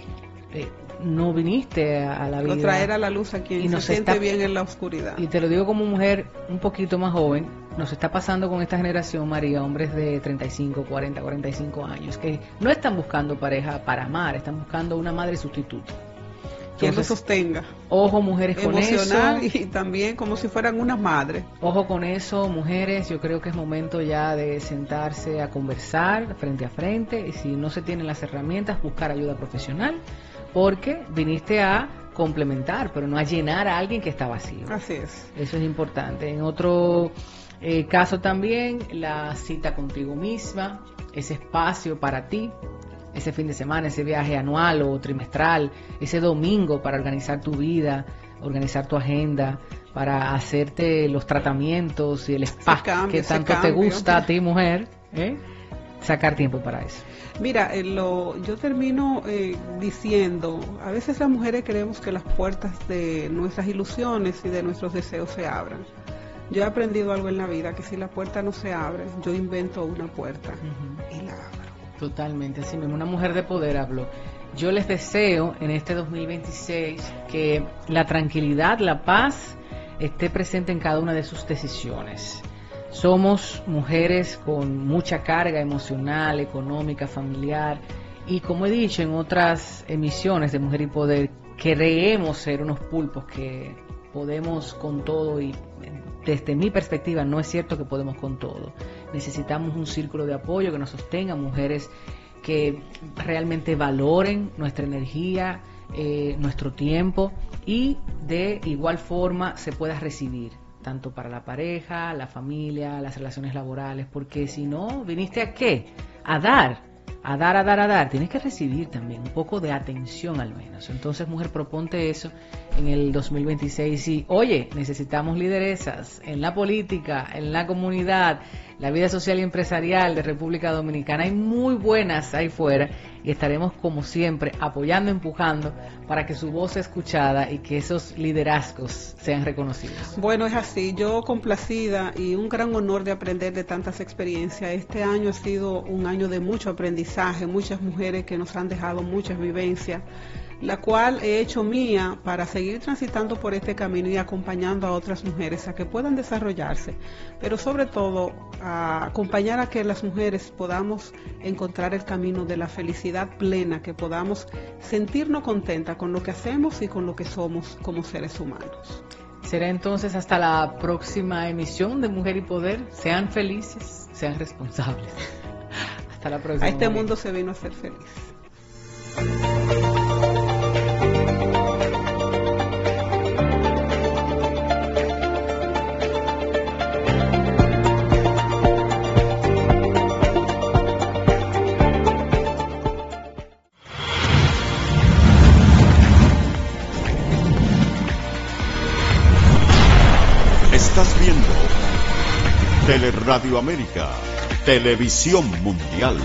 B: Eh, no viniste a, a la vida.
C: O traer a la luz a quien se siente está, bien en la oscuridad.
B: Y te lo digo como mujer un poquito más joven, nos está pasando con esta generación, María, hombres de treinta y cinco, cuarenta, cuarenta y cinco años, que no están buscando pareja para amar, están buscando una madre sustituta.
C: Quien lo sostenga.
B: Ojo, mujeres, con eso.
C: Emocional y también como si fueran unas madres.
B: Ojo con eso, mujeres, yo creo que es momento ya de sentarse a conversar frente a frente, y si no se tienen las herramientas, buscar ayuda profesional, porque viniste a complementar, pero no a llenar a alguien que está vacío.
C: Así es.
B: Eso es importante. En otro eh, caso también, la cita contigo misma, ese espacio para ti, ese fin de semana, ese viaje anual o trimestral, ese domingo para organizar tu vida, organizar tu agenda, para hacerte los tratamientos y el spa cambio, que tanto te gusta a ti, mujer, ¿eh? Sacar tiempo para eso.
C: Mira, eh, lo, yo termino eh, diciendo, a veces las mujeres queremos que las puertas de nuestras ilusiones y de nuestros deseos se abran. Yo he aprendido algo en la vida, que si la puerta no se abre, yo invento una puerta uh-huh. y la abro.
B: Totalmente, así mismo, una mujer de poder habló. Yo les deseo en este dos mil veintiséis que la tranquilidad, la paz esté presente en cada una de sus decisiones. Somos mujeres con mucha carga emocional, económica, familiar, y como he dicho en otras emisiones de Mujer y Poder, creemos ser unos pulpos que podemos con todo, y desde mi perspectiva no es cierto que podemos con todo. Necesitamos un círculo de apoyo que nos sostenga, mujeres que realmente valoren nuestra energía, eh, nuestro tiempo, y de igual forma se pueda recibir, tanto para la pareja, la familia, las relaciones laborales, porque si no, ¿viniste a qué? A dar, a dar, a dar, a dar. Tienes que recibir también un poco de atención al menos. Entonces, mujer, proponte eso en el dos mil veintiséis. Y, oye, necesitamos lideresas en la política, en la comunidad, la vida social y empresarial de República Dominicana. Hay muy buenas ahí fuera, y estaremos como siempre apoyando, empujando para que su voz sea escuchada y que esos liderazgos sean reconocidos.
C: Bueno, es así, yo complacida y un gran honor de aprender de tantas experiencias. Este año ha sido un año de mucho aprendizaje, muchas mujeres que nos han dejado muchas vivencias, la cual he hecho mía para seguir transitando por este camino y acompañando a otras mujeres a que puedan desarrollarse, pero sobre todo a acompañar a que las mujeres podamos encontrar el camino de la felicidad plena, que podamos sentirnos contentas con lo que hacemos y con lo que somos como seres humanos.
B: Será entonces hasta la próxima emisión de Mujer y Poder. Sean felices, sean responsables. Hasta la próxima.
C: A este mundo se vino a ser feliz.
F: Estás viendo Teleradio América, Televisión Mundial.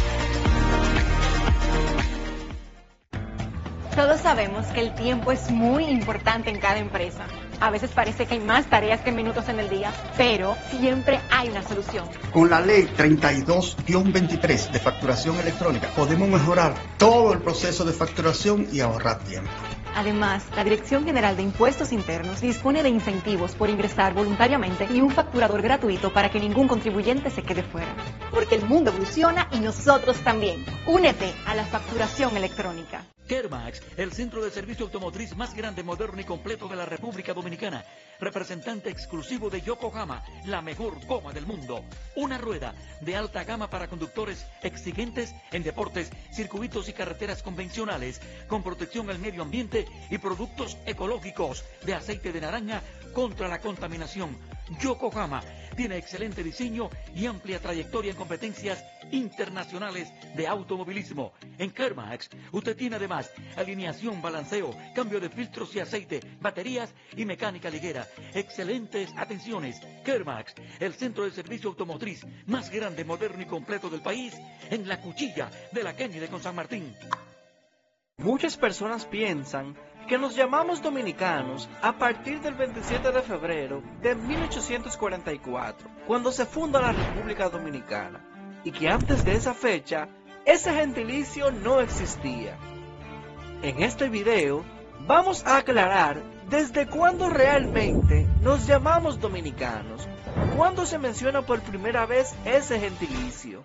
G: Todos sabemos que el tiempo es muy importante en cada empresa. A veces parece que hay más tareas que minutos en el día, pero siempre hay una solución.
H: Con la ley treinta y dos guión veintitrés de facturación electrónica podemos mejorar todo el proceso de facturación y ahorrar tiempo.
G: Además, la Dirección General de Impuestos Internos dispone de incentivos por ingresar voluntariamente y un facturador gratuito para que ningún contribuyente se quede fuera. Porque el mundo evoluciona y nosotros también. Únete a la facturación electrónica.
I: Kermax, el centro de servicio automotriz más grande, moderno y completo de la República Dominicana. Representante exclusivo de Yokohama, la mejor goma del mundo. Una rueda de alta gama para conductores exigentes en deportes, circuitos y carreteras convencionales, con protección al medio ambiente y productos ecológicos de aceite de naranja contra la contaminación. Yokohama tiene excelente diseño y amplia trayectoria en competencias internacionales de automovilismo. En Kermax, usted tiene además alineación, balanceo, cambio de filtros y aceite, baterías y mecánica ligera. Excelentes atenciones. Kermax, el centro de servicio automotriz más grande, moderno y completo del país, en la cuchilla de la Kennedy con San Martín.
J: Muchas personas piensan que nos llamamos dominicanos a partir del veintisiete de febrero de mil ochocientos cuarenta y cuatro, cuando se funda la República Dominicana, y que antes de esa fecha, ese gentilicio no existía. En este video, vamos a aclarar desde cuándo realmente nos llamamos dominicanos, cuándo se menciona por primera vez ese gentilicio.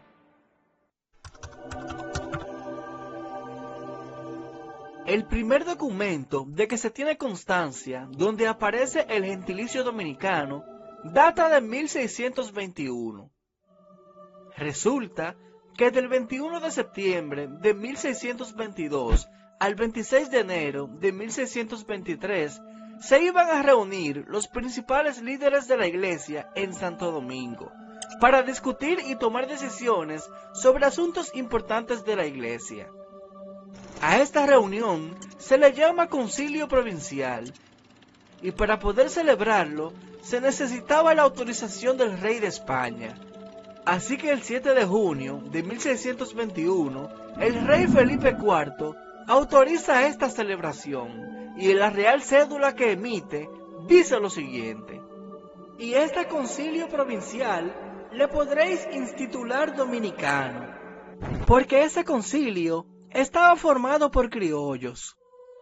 J: El primer documento de que se tiene constancia donde aparece el gentilicio dominicano data de mil seiscientos veintiuno. Resulta que del veintiuno de septiembre de mil seiscientos veintidós al veintiséis de enero de mil seiscientos veintitrés se iban a reunir los principales líderes de la iglesia en Santo Domingo para discutir y tomar decisiones sobre asuntos importantes de la iglesia. A esta reunión se le llama concilio provincial, y para poder celebrarlo se necesitaba la autorización del rey de España. Así que el siete de junio de mil seiscientos veintiuno, el rey Felipe cuarto autoriza esta celebración, y en la real cédula que emite dice lo siguiente: y este concilio provincial le podréis institular dominicano, porque ese concilio estaba formado por criollos.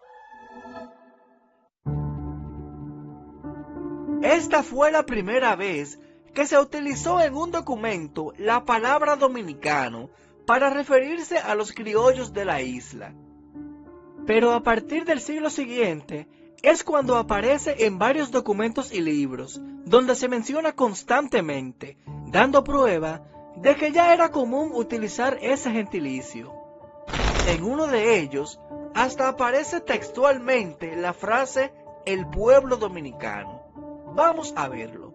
J: Esta fue la primera vez que se utilizó en un documento la palabra dominicano para referirse a los criollos de la isla. Pero a partir del siglo siguiente es cuando aparece en varios documentos y libros, donde se menciona constantemente, dando prueba de que ya era común utilizar ese gentilicio. En uno de ellos, hasta aparece textualmente la frase "el pueblo dominicano". Vamos a verlo.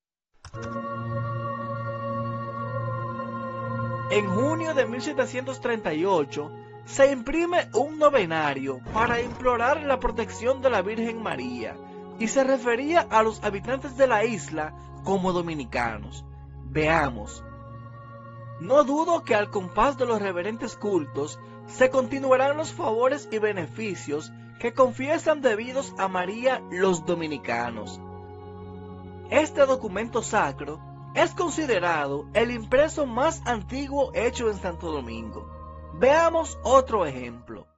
J: En junio de mil setecientos treinta y ocho, se imprime un novenario para implorar la protección de la Virgen María, y se refería a los habitantes de la isla como dominicanos. Veamos. No dudo que al compás de los reverentes cultos se continuarán los favores y beneficios que confiesan debidos a María los dominicanos. Este documento sacro es considerado el impreso más antiguo hecho en Santo Domingo. Veamos otro ejemplo.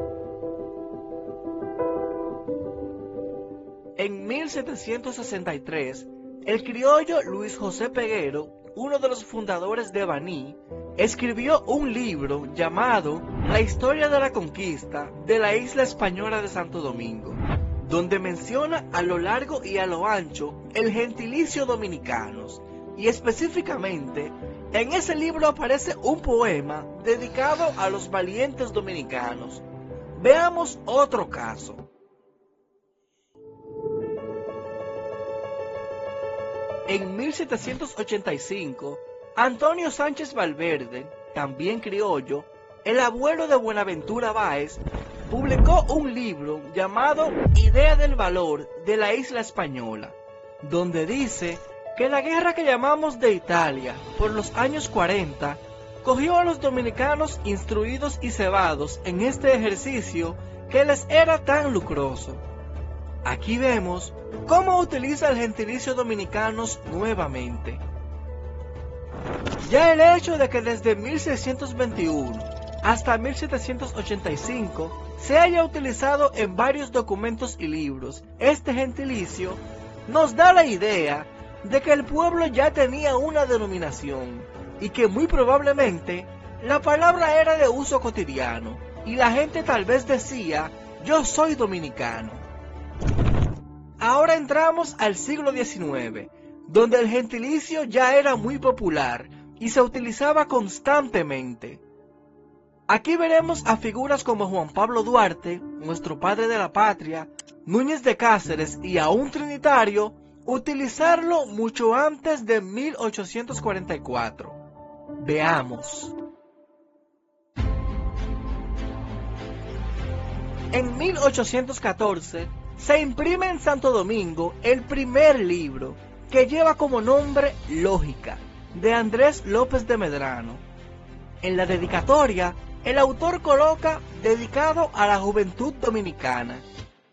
J: En mil setecientos sesenta y tres, el criollo Luis José Peguero, uno de los fundadores de Baní, escribió un libro llamado La historia de la conquista de la isla española de Santo Domingo, donde menciona a lo largo y a lo ancho el gentilicio dominicanos, y específicamente en ese libro aparece un poema dedicado a los valientes dominicanos. Veamos otro caso. En mil setecientos ochenta y cinco, Antonio Sánchez Valverde, también criollo, el abuelo de Buenaventura Báez, publicó un libro llamado Idea del Valor de la Isla Española, donde dice que la guerra que llamamos de Italia por los años cuarenta cogió a los dominicanos instruidos y cebados en este ejercicio que les era tan lucroso. Aquí vemos cómo utiliza el gentilicio dominicanos nuevamente. Ya el hecho de que desde mil seiscientos veintiuno hasta mil setecientos ochenta y cinco se haya utilizado en varios documentos y libros este gentilicio nos da la idea de que el pueblo ya tenía una denominación y que muy probablemente la palabra era de uso cotidiano y la gente tal vez decía "yo soy dominicano". Ahora entramos al siglo diecinueve, donde el gentilicio ya era muy popular y se utilizaba constantemente. Aquí veremos a figuras como Juan Pablo Duarte, nuestro padre de la patria, Núñez de Cáceres y aún Trinitario, utilizarlo mucho antes de mil ochocientos cuarenta y cuatro. Veamos. En mil ochocientos catorce se imprime en Santo Domingo el primer libro, que lleva como nombre Lógica, de Andrés López de Medrano. En la dedicatoria, el autor coloca "dedicado a la juventud dominicana",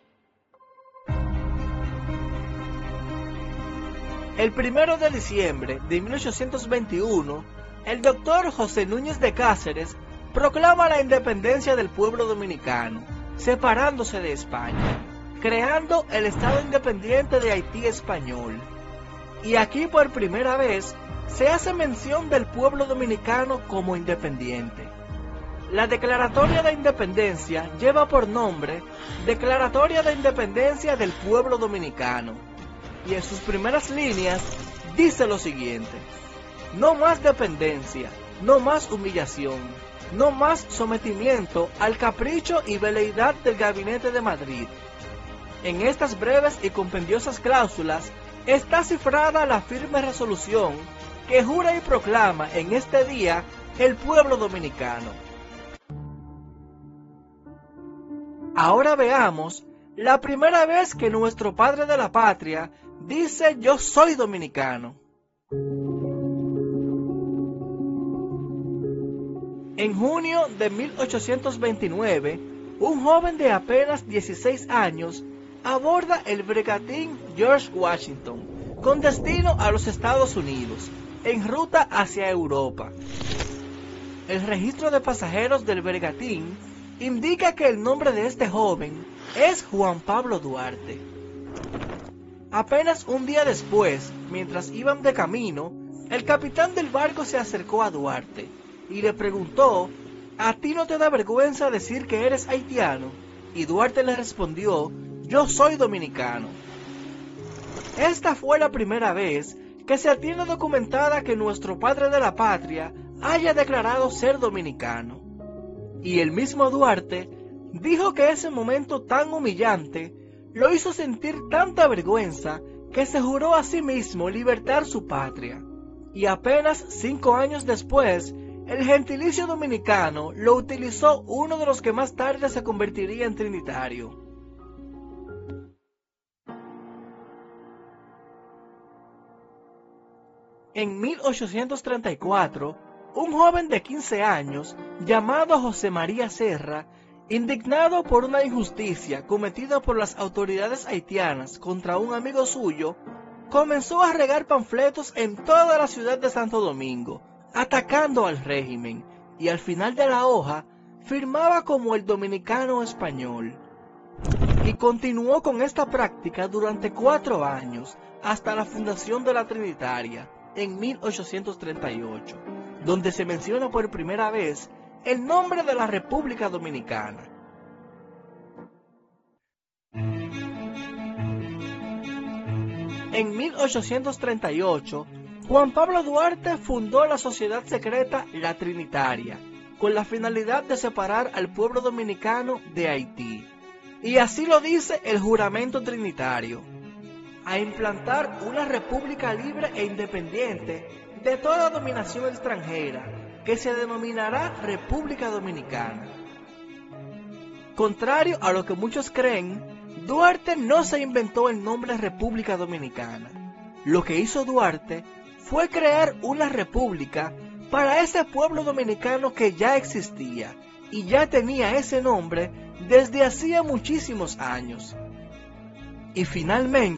J: El primero de diciembre de mil ochocientos veintiuno, el doctor José Núñez de Cáceres proclama la independencia del pueblo dominicano, separándose de España, creando el Estado Independiente de Haití Español. Y aquí por primera vez se hace mención del pueblo dominicano como independiente. La Declaratoria de Independencia lleva por nombre Declaratoria de Independencia del Pueblo Dominicano, y en sus primeras líneas dice lo siguiente: no más dependencia, no más humillación, no más sometimiento al capricho y veleidad del Gabinete de Madrid. En estas breves y compendiosas cláusulas está cifrada la firme resolución que jura y proclama en este día el pueblo dominicano. Ahora veamos la primera vez que nuestro padre de la patria dice yo soy dominicano. En junio de mil ochocientos veintinueve, un joven de apenas dieciséis años aborda el bergantín George Washington con destino a los Estados Unidos, en ruta hacia Europa. El registro de pasajeros del bergantín indica que el nombre de este joven es Juan Pablo Duarte. Apenas un día después, mientras iban de camino, el capitán del barco se acercó a Duarte y le preguntó: ¿a ti no te da vergüenza decir que eres haitiano? Y Duarte le respondió: yo soy dominicano. Esta fue la primera vez que se tiene documentada que nuestro padre de la patria haya declarado ser dominicano. Y el mismo Duarte dijo que ese momento tan humillante lo hizo sentir tanta vergüenza que se juró a sí mismo libertar su patria. Y apenas cinco años después, el gentilicio dominicano lo utilizó uno de los que más tarde se convertiría en trinitario. En mil ochocientos treinta y cuatro, un joven de quince años, llamado José María Serra, indignado por una injusticia cometida por las autoridades haitianas contra un amigo suyo, comenzó a regar panfletos en toda la ciudad de Santo Domingo, atacando al régimen, y al final de la hoja firmaba como el dominicano español. Y continuó con esta práctica durante cuatro años, hasta la fundación de la Trinitaria, en mil ochocientos treinta y ocho, donde se menciona por primera vez el nombre de la República Dominicana. En mil ochocientos treinta y ocho, Juan Pablo Duarte fundó la sociedad secreta La Trinitaria, con la finalidad de separar al pueblo dominicano de Haití. Y así lo dice el juramento trinitario: a implantar una república libre e independiente de toda dominación extranjera, que se denominará República Dominicana. Contrario a lo que muchos creen, Duarte no se inventó el nombre República Dominicana. Lo que hizo Duarte fue crear una república para ese pueblo dominicano que ya existía y ya tenía ese nombre desde hacía muchísimos años. Y finalmente,